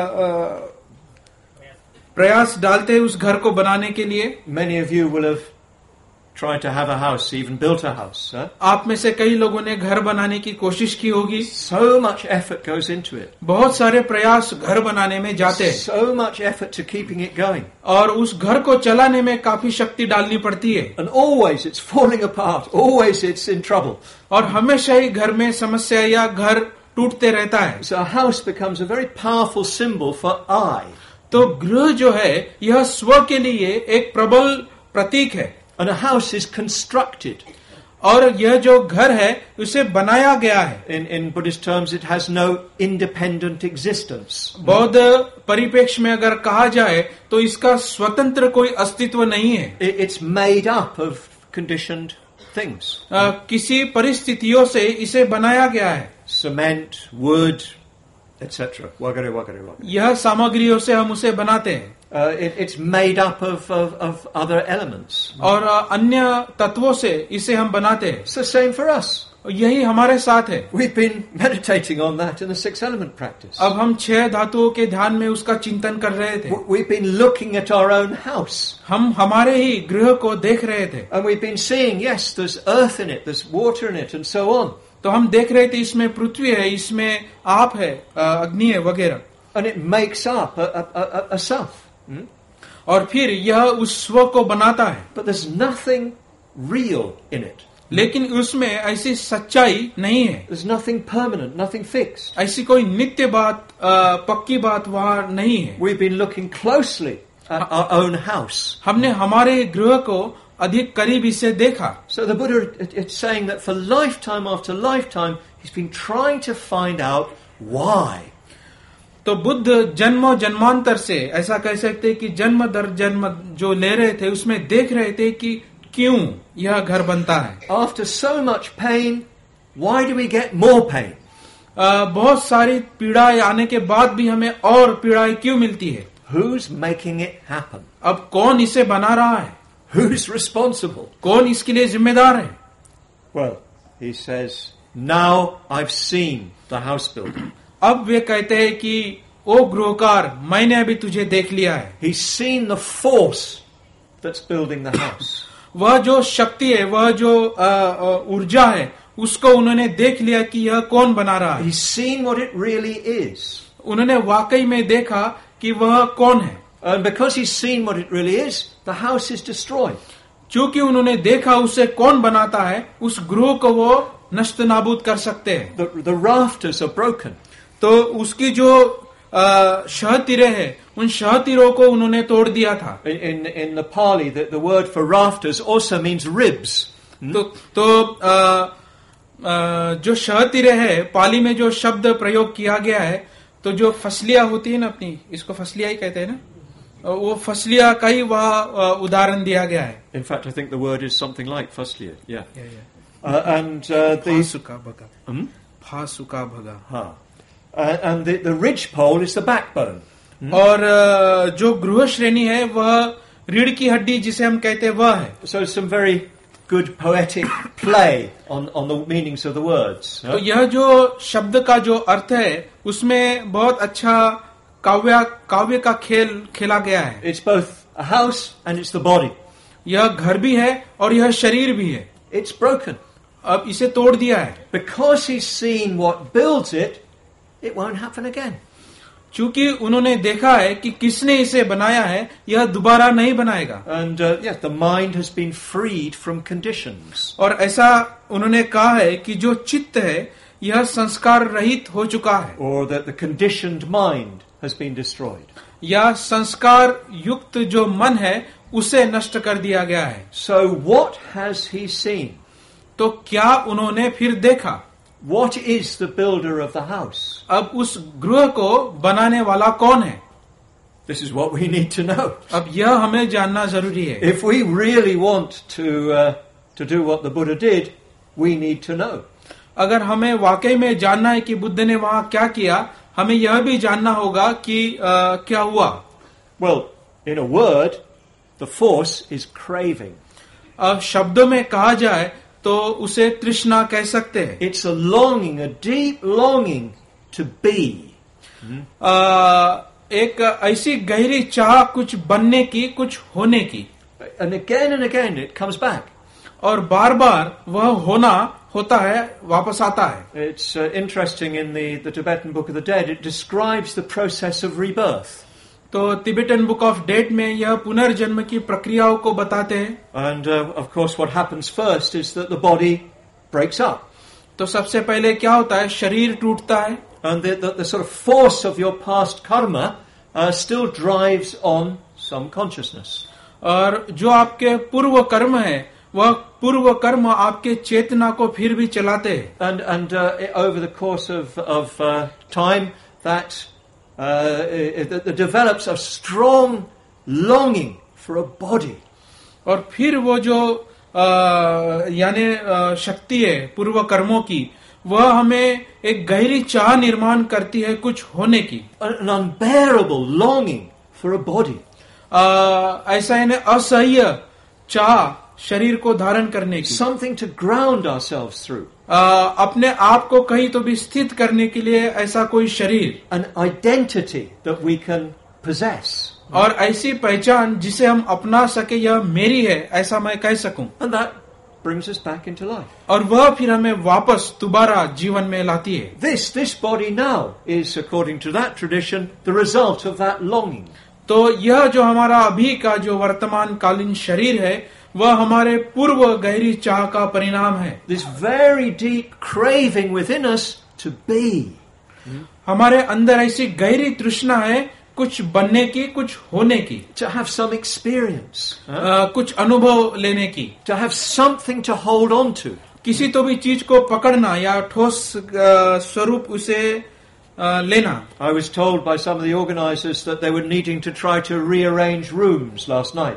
प्रयास डालते हैं उस घर को बनाने के लिए। Many of you will have tried to have a house, even built a house. Huh? आप में से कई लोगों ने घर बनाने की कोशिश की होगी। So much effort goes into it. बहुत सारे प्रयास घर बनाने में जाते हैं। So much effort to keeping it going. और उस घर को चलाने में काफी शक्ति डालनी पड़ती है। And always it's falling apart. Always it's in trouble. और हमेशा ही घर में समस्या या घर टूटते रहता है। So a house becomes a very powerful symbol for I. तो गृह जो है यह स्व के लिए एक प्रबल प्रतीक है। And a house is constructed. और यह जो घर है उसे बनाया गया है। In Buddhist terms, it has no independent existence. बौद्ध परिप्रेक्ष्य में अगर कहा जाए तो इसका स्वतंत्र कोई अस्तित्व नहीं है। It's made up of conditioned things. किसी परिस्थितियों से इसे बनाया गया है। Cement, wood, etc. Wagare, wagare, wagare. यह सामग्रियों से हम उसे बनाते हैं। It's made up of other elements. और अन्य तत्वों से इसे हम बनाते हैं। It's the same for us. यही हमारे साथ है। We've been meditating on that in the 6 element practice. अब हम 6 धातुओं के ध्यान में उसका चिंतन कर रहे थे। We've been looking at our own house. हम हमारे ही गृह को देख रहे थे। And we've been seeing, yes, there's earth in it, there's water in it, and so on. तो हम देख रहे थे इसमें पृथ्वी है, इसमें आप है, अग्नि है वगैरह। And it makes up a self. और फिर यह उस स्व को बनाता है। But there's nothing real in it. लेकिन उसमें ऐसी सच्चाई नहीं है। There's nothing permanent, nothing fixed. ऐसी कोई नित्य बात, पक्की बात वहाँ नहीं है। We've been looking closely at our own house. हमने हमारे गृह को अधिक करीबी से देखा। So the Buddha, it's saying that for lifetime after lifetime, he's been trying to find out why. तो बुद्ध जन्मों जन्मांतर से ऐसा कह सकते हैं कि जन्म दर जन्म जो ले रहे थे उसमें देख रहे थे कि क्यों यह घर बनता है। After so much pain, why do we get more pain? बहुत सारी पीड़ाएं आने के बाद भी हमें और पीड़ाएं क्यों मिलती है? Who's making it happen? अब कौन इसे बना रहा है? Who's responsible? कौन इसके लिए जिम्मेदार है? Well, he says, now I've seen the house builder. अब वे कहते हैं कि ओ गृहकार, मैंने अभी तुझे देख लिया है। He's seen the force that's building the house. वह जो शक्ति है, वह जो ऊर्जा है, उसको उन्होंने देख लिया कि यह कौन बना रहा है। He's seen what it really is. उन्होंने वाकई में देखा कि वह कौन है। And because he's seen what it really is, the house is destroyed. क्योंकि उन्होंने देखा उसे कौन बनाता है, उस गृह को वो नष्ट नाबूद कर सकते हैं। The rafters are broken. तो उसकी जो शहतीरे हैं, उन शहतीरों को उन्होंने तोड़ दिया था। In the Pali, the word for rafters also means ribs. तो जो शहतीरे है, पाली में जो शब्द प्रयोग किया गया है, तो जो फसलियां होती है ना अपनी, इसको फसलियां ही कहते हैं ना, वो फसलियां का ही वह उदाहरण दिया गया है। In fact, I think the word is something like fasliya. Yeah. And फासुका भगा, फासुका भगा। And the ridge pole is the backbone. और जो गृह श्रेणी है वह रीढ़ की हड्डी जिसे हम कहते हैं वह है। So some very good poetic play on the meanings of the words. तो यह जो शब्द का जो अर्थ है उसमें बहुत अच्छा काव्य का खेल खेला गया है। It's both a house and it's the body. यह घर भी है और यह शरीर भी है। It's broken. अब इसे तोड़ दिया है। Because he's seen what builds it, it won't happen again. चूंकि उन्होंने देखा है कि किसने इसे बनाया है, यह दोबारा नहीं बनाएगा। And yes, the mind has been freed from conditions. और ऐसा उन्होंने कहा है कि जो चित्त है यह संस्कार रहित हो चुका है। Or that the conditioned mind has been destroyed. या संस्कार युक्त जो मन है उसे नष्ट कर दिया गया है। So what has he seen? तो क्या उन्होंने फिर देखा? What is the builder of the house? अब उस गृह को बनाने वाला कौन है? This is what we need to know. अब यह हमें जानना जरूरी है. If we really want to do what the Buddha did, we need to know. अगर हमें वाकई में जानना है कि बुद्ध ने वहां क्या किया, हमें यह भी जानना होगा कि क्या हुआ. Well, in a word, the force is craving. अब शब्दों में कहा जाए तो उसे तृष्णा कह सकते हैं. It's a longing, a deep longing to be. एक ऐसी गहरी चाह कुछ बनने की, कुछ होने की. And again it comes back. और बार बार वह होना होता है, वापस आता है. It's interesting in the Tibetan Book of the Dead, it describes the process of rebirth. तो तिबेटन बुक ऑफ डेड में यह पुनर्जन्म की प्रक्रियाओं को बताते हैं. And of course what happens first is that the body breaks up. तो सबसे पहले क्या होता है? शरीर टूटता है. And the sort of force of your past karma still drives on some consciousness. और जो आपके पूर्व कर्म है, वह पूर्व कर्म आपके चेतना को फिर भी चलाते हैं. And over the course of time that that develops a strong longing for a body. और फिर वो जो यानी शक्ति है पूर्व कर्मों की, वह हमें एक गहरी चाह निर्माण करती है कुछ होने की. An unbearable longing for a body. ऐसा यानी असह्य चाह शरीर को धारण करने की. Something to ground ourselves through. अपने आप को कहीं तो भी स्थित करने के लिए ऐसा कोई शरीर. An identity that we can possess. और ऐसी पहचान जिसे हम अपना सके, यह मेरी है ऐसा मैं कह सकूं. And that brings us back into life. और वह फिर हमें वापस दोबारा जीवन में लाती है. This body now is, according to that tradition, the result of that longing. तो यह जो हमारा अभी का जो वर्तमान कालीन शरीर है, वह हमारे पूर्व गहरी चाह का परिणाम है. This very deep craving within us to be. हमारे अंदर ऐसी गहरी तृष्णा है कुछ बनने की, कुछ होने की. To have some experience. कुछ अनुभव लेने की. To have something to hold on to. किसी तो भी चीज को पकड़ना या ठोस स्वरूप उसे लेना. I was told by some of the organizers that they were needing to try to rearrange rooms last night.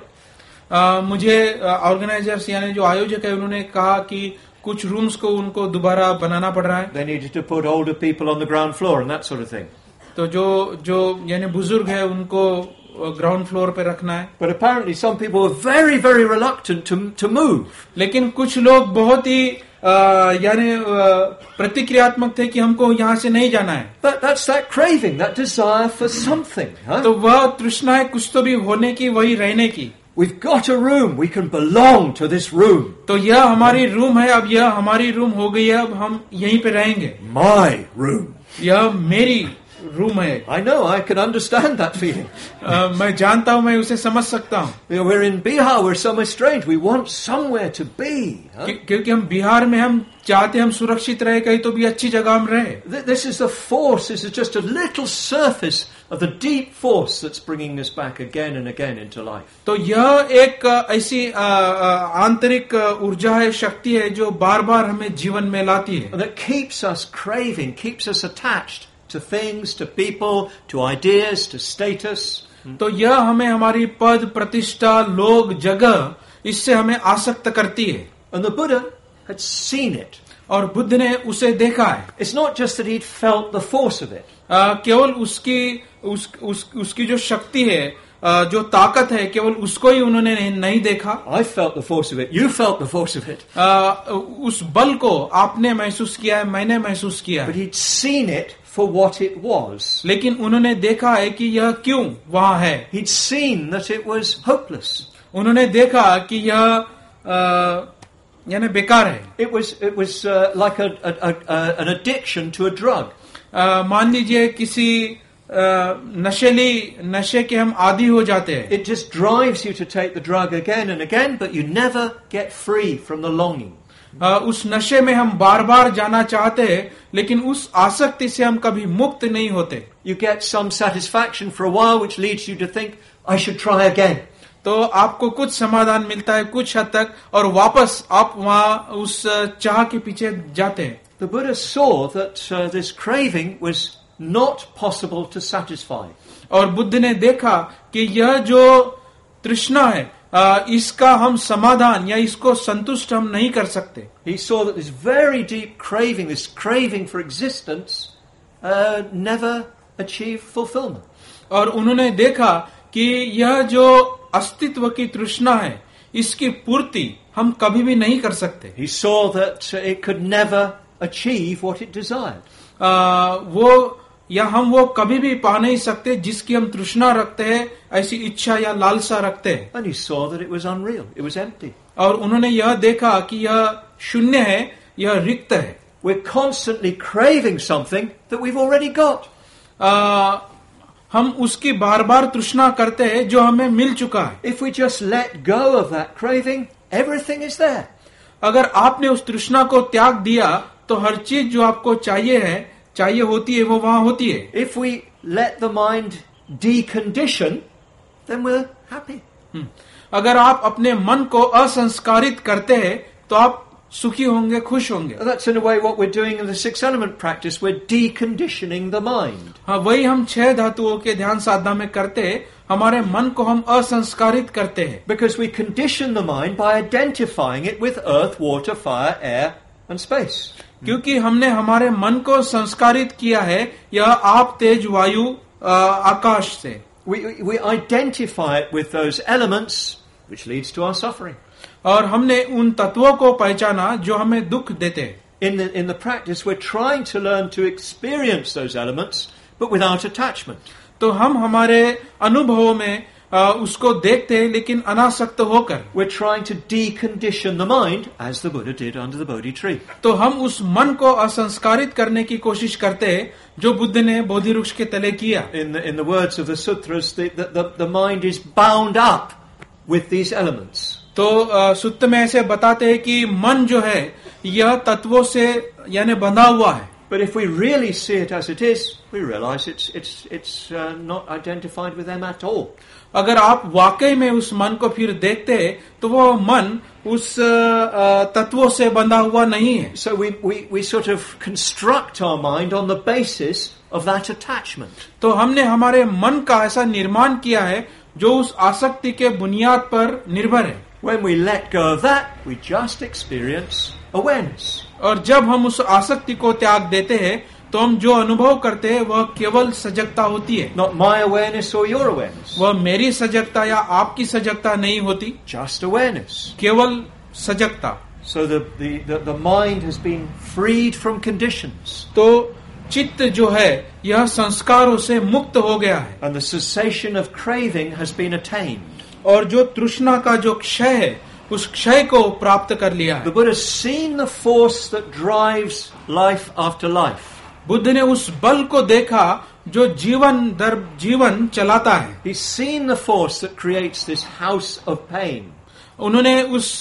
मुझे ऑर्गेनाइजर्स यानी जो आयोजक है, उन्होंने कहा कि कुछ रूम्स को उनको दोबारा बनाना पड़ रहा है. They needed to put older people on the ground floor and that sort of thing. तो जो यानी बुजुर्ग है उनको ग्राउंड फ्लोर पे रखना है. But apparently some people were very, very reluctant to move. लेकिन कुछ लोग बहुत ही यानी प्रतिक्रियात्मक थे कि हमको यहाँ से नहीं जाना है. That's that craving, that desire for something. Huh? तो वह तृष्णा है कुछ तो भी होने की, वही रहने की. We've got a room, we can belong to this room. तो यह हमारी रूम है, अब यह हमारी रूम हो गई है, अब हम यहीं पे रहेंगे. My room. यह मेरी रूम है. I know, I can understand that feeling. मैं जानता हूँ, मैं उसे समझ सकता हूँ. We're in Bihar, we're somewhere strange. We want somewhere to be. Huh? क्योंकि हम बिहार में हम चाहते हम सुरक्षित रहे, कहीं तो भी अच्छी जगह हम रहे. This is the force. This is just a little surface of the deep force that's bringing us back again and again into life. तो यह एक ऐसी आंतरिक ऊर्जा है, शक्ति है, जो बार बार हमें जीवन में लाती है. That keeps us craving, keeps us attached to things, to people, to ideas, to status. तो यह हमें हमारी पद, प्रतिष्ठा, लोग, जगह, इससे हमें आसक्त करती है. And the Buddha had seen it. और बुद्ध ने उसे देखा है. It's not just that he'd felt the force of it. केवल उसकी जो शक्ति है, जो ताकत है, केवल उसको ही उन्होंने नहीं देखा. I felt the force of it. You felt the force of it. उस बल को आपने महसूस किया है, मैंने महसूस किया है. But he'd seen it for what it was. लेकिन उन्होंने देखा है कि यह क्यों वहां है. He'd seen that it was hopeless. उन्होंने देखा कि यह यानी बेकार है. It was like an addiction to a drug. मान लीजिए किसी नशे के हम आदी हो जाते हैं. It just drives you to take the drug again and again, but you never get free from the longing. उस नशे में हम बार बार जाना चाहते हैं, लेकिन उस आसक्ति से हम कभी मुक्त नहीं होते. You get some satisfaction for a while, which leads you to think, I should try again. तो आपको कुछ समाधान मिलता है कुछ हद तक, और वापस आप वहां उस चाह के पीछे जाते हैं. The Buddha saw that this craving was not possible to satisfy. और बुद्ध ने देखा कि यह जो तृष्णा है, इसका हम समाधान या इसको संतुष्ट हम नहीं कर सकते. He saw that this very deep craving, this craving for existence, never achieved fulfillment. और उन्होंने देखा कि यह जो अस्तित्व की तृष्णा है, इसकी पूर्ति हम कभी भी नहीं कर सकते. He saw that it could never achieve what it desired. हम वो कभी भी पा नहीं सकते जिसकी हम तृष्णा रखते हैं, ऐसी इच्छा या लालसा रखते हैं. And he saw that it was unreal, it was empty. और उन्होंने यह देखा कि यह शून्य है, यह रिक्त है. We're constantly craving something that we've already got. हम उसकी बार बार तृष्णा करते हैं जो हमें मिल चुका है. If we just let go of that craving, everything is there. अगर आपने उस तृष्णा को त्याग दिया तो हर चीज जो आपको चाहिए होती है, वो वहां होती है. If we let the mind decondition, then we're happy. अगर आप अपने मन को असंस्कारित करते हैं तो आप सुखी होंगे, खुश होंगे. That's in a way what we're doing in the six element practice. We're deconditioning the mind. हाँ, वही हम 6 धातुओं के ध्यान साधना में करते हैं. हमारे मन को हम असंस्कारित करते हैं. Because we condition the mind by identifying it with earth, water, fire, air and space. क्योंकि हमने हमारे मन को संस्कारित किया है यह आप, तेज, वायु, आकाश से. We identify it with those elements, which leads to our suffering. और हमने उन तत्वों को पहचाना जो हमें दुख देते हैं. In the practice, we're trying to learn to experience those elements, but without attachment. तो हम हमारे अनुभवों में उसको देखते हैं लेकिन अनासक्त होकर. We're trying to decondition the mind, as the Buddha did under the Bodhi tree. तो हम उस मन को असंस्कारित करने की कोशिश करते हैं जो बुद्ध ने बोधि वृक्ष के तले किया. In the words of the sutras, the mind is bound up with these elements. तो सुत्त में ऐसे बताते हैं कि मन जो है यह तत्वों से यानी बंधा हुआ है. But if we really see it as it is, we realize it's not identified with them at all. अगर आप वाकई में उस मन को फिर देखते हैं तो वो मन उस तत्वों से बंधा हुआ नहीं है. So we sort of construct our mind on the basis of that attachment. तो हमने हमारे मन का ऐसा निर्माण किया है जो उस आसक्ति के बुनियाद पर निर्भर है. When we let go of that, we just experience awareness. और जब हम उस आसक्ति को त्याग देते हैं तो हम जो अनुभव करते हैं वह केवल सजगता होती है. Not my awareness or your awareness. वह मेरी सजगता या आपकी सजगता नहीं होती, Just awareness. केवल सजगता. So the mind has been freed from conditions. तो चित्त जो है यह संस्कारों से मुक्त हो गया है. And the cessation of craving has been attained. और जो तृष्णा का जो क्षय है उस क्षय को प्राप्त कर लिया है. The Buddha has seen the force that drives life after life. Buddha ने उस बल को देखा जो जीवन दर जीवन चलाता है. He's seen the force that creates this house of pain. उन्होंने उस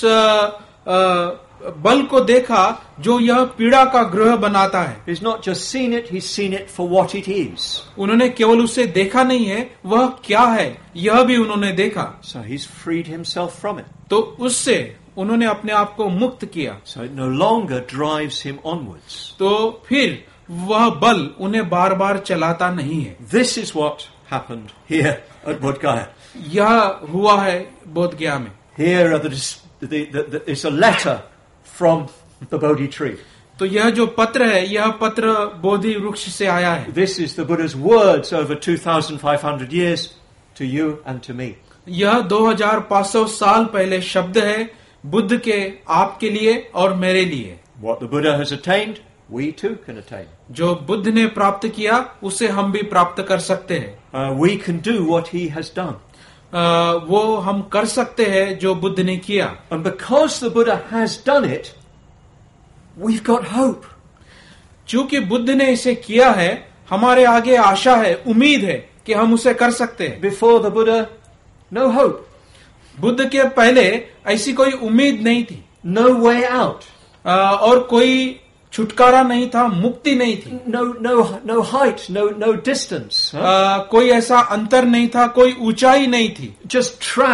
बल को देखा जो यह पीड़ा का गृह बनाता है. He's not just seen it, he's seen it for what it is. उन्होंने केवल उसे देखा नहीं है, वह क्या है यह भी उन्होंने देखा. So he's freed himself from it. तो उससे उन्होंने अपने आप को मुक्त किया. So it no longer drives him onwards. तो फिर वह बल उन्हें बार बार चलाता नहीं है. This is what happened here at Bodh Gaya. यह हुआ है बोध गया में. Here is a letter from the Bodhi tree. तो यह जो पत्र है यह पत्र बोधि वृक्ष से आया है. This is the Buddha's words over 2,500 years to you and to me. यह 2500 साल पहले शब्द है बुद्ध के, आपके लिए और मेरे लिए. What the Buddha has attained, we too can attain. जो बुद्ध ने प्राप्त किया उसे हम भी प्राप्त कर सकते हैं. We can do what he has done. वो हम कर सकते हैं जो बुद्ध ने किया. And because the Buddha has done it, we've got hope. चूंकि बुद्ध ने इसे किया है हमारे आगे आशा है, उम्मीद है कि हम उसे कर सकते हैं. Before the Buddha, no hope. Buddha के पहले ऐसी कोई उम्मीद नहीं थी. No way out. और कोई छुटकारा नहीं था, मुक्ति नहीं थी. No height, no distance. कोई ऐसा अंतर नहीं था, कोई ऊंचाई नहीं थी. Just trapped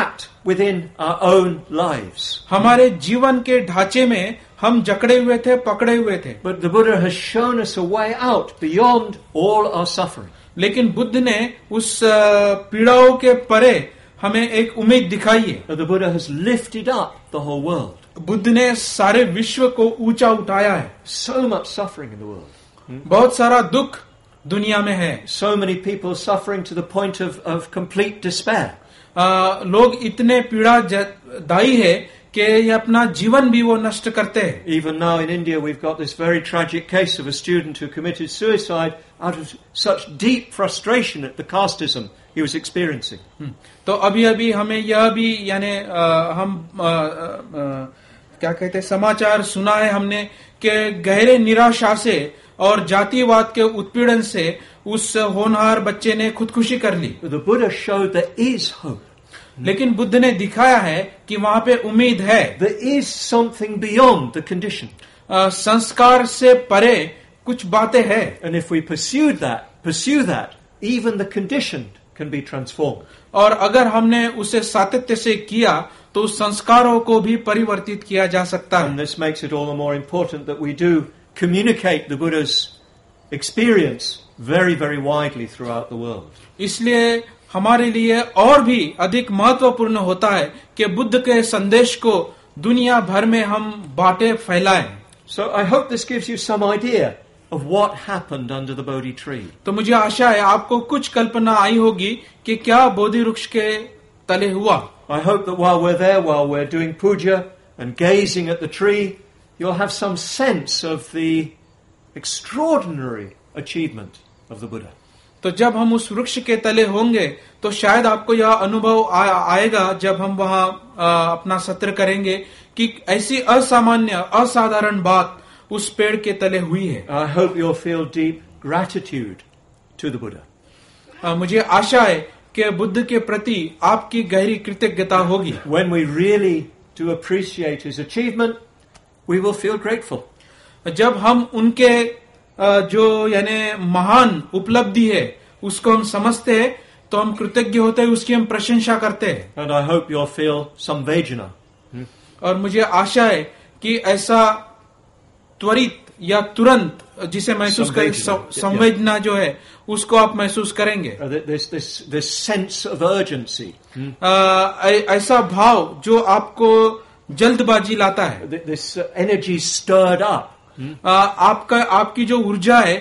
within our own lives. हमारे जीवन के ढांचे में हम जकड़े हुए थे, पकड़े हुए थे. But the Buddha has shown us a way out beyond all our suffering. लेकिन बुद्ध ने उस पीड़ाओं के परे हमें एक उम्मीद दिखाई है. The Buddha has lifted up the whole world. Buddha ने सारे विश्व को ऊंचा उठाया है. So much suffering in the world. बहुत सारा दुख दुनिया में है. So many people suffering to the point of complete despair. लोग इतने पीड़ा दायी है कि ये अपना जीवन भी वो नष्ट करते हैं. Even now in India we've got this very tragic case of a student who committed suicide out of such deep frustration at the casteism he was experiencing. तो अभी हमें यह भी यानी हम क्या कहते हैं समाचार सुना है हमने कि गहरे निराशा से और जातिवाद के उत्पीड़न से उस होनहार बच्चे ने खुदकुशी कर ली. But the Buddha showed there is hope. लेकिन बुद्ध ने दिखाया है कि वहां पे उम्मीद है. There is something beyond the condition. संस्कार से परे कुछ बातें हैं. And if we pursue that, even the conditioned can be transformed. और अगर हमने उसे सातत्य से किया तो उस संस्कारों को भी परिवर्तित किया जा सकता है. And this makes it all the more important that we do communicate the Buddha's experience very, very widely throughout the world. इसलिए हमारे लिए और भी अधिक महत्वपूर्ण होता है कि बुद्ध के संदेश को दुनिया भर में हम बांटे फैलाएं. So I hope this gives you some idea of what happened under the Bodhi tree. तो मुझे आशा है आपको कुछ कल्पना आई होगी कि क्या बोधि वृक्ष के तले हुआ. I hope that while we're there, while we're doing puja and gazing at the tree, you'll have some sense of the extraordinary achievement of the Buddha. तो जब हम उस वृक्ष के तले होंगे तो शायद आपको यह अनुभव आएगा जब हम वहां अपना सत्र करेंगे कि ऐसी असामान्य असाधारण बात उस पेड़ के तले हुई है. I hope you'll feel deep gratitude to the Buddha. मुझे आशा है कि बुद्ध के प्रति आपकी गहरी कृतज्ञता होगी. When we really do appreciate his achievement, we will feel grateful. जब हम उनके जो यानी महान उपलब्धि है उसको हम समझते हैं तो हम कृतज्ञ होते हैं, उसकी हम प्रशंसा करते हैं. And I hope you'll feel some vajana. और मुझे आशा है कि ऐसा त्वरित या तुरंत जिसे महसूस करें संवेदना जो है उसको आप महसूस करेंगे. This sense of urgency. ऐसा भाव जो आपको जल्दबाजी लाता है. This energy stirred up. आपकी जो ऊर्जा है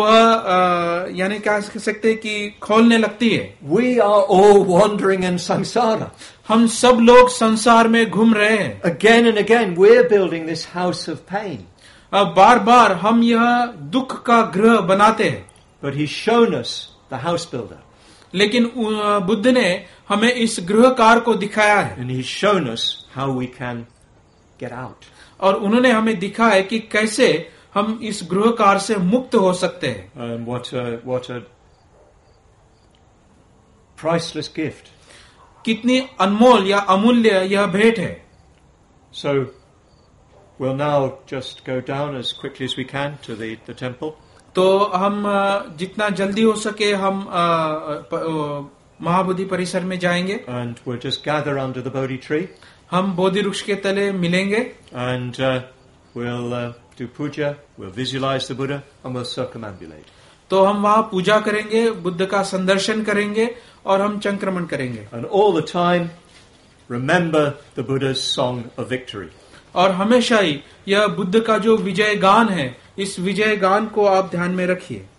वह यानी क्या कह सकते हैं कि खोलने लगती है. We are all wandering in samsara. हम सब लोग संसार में घूम रहे हैं. Again and again we're building this house of pain. बार बार हम यह दुख का गृह बनाते हैं. But he's shown us the house builder. लेकिन बुद्ध ने हमें इस गृहकार को दिखाया है. And he's shown us how we can get out. और उन्होंने हमें दिखा है कि कैसे हम इस गृहकार से मुक्त हो सकते हैं. What a priceless gift. कितनी अनमोल या अमूल्य यह भेंट है. So we'll now just go down as quickly as we can to the temple. तो हम जितना जल्दी हो सके हम महाबोधि परिसर में जाएंगे. And we'll just gather under the Bodhi tree. हम बोधि वृक्ष के तले मिलेंगे. And we'll do puja, we'll visualize the Buddha, and we'll circumambulate. तो हम वहाँ पूजा करेंगे, बुद्ध का संदर्शन करेंगे और हम चंक्रमण करेंगे. And all the time, remember the Buddha's song of victory. और हमेशा ही यह बुद्ध का जो विजय गान है, इस विजय गान को आप ध्यान में रखिए.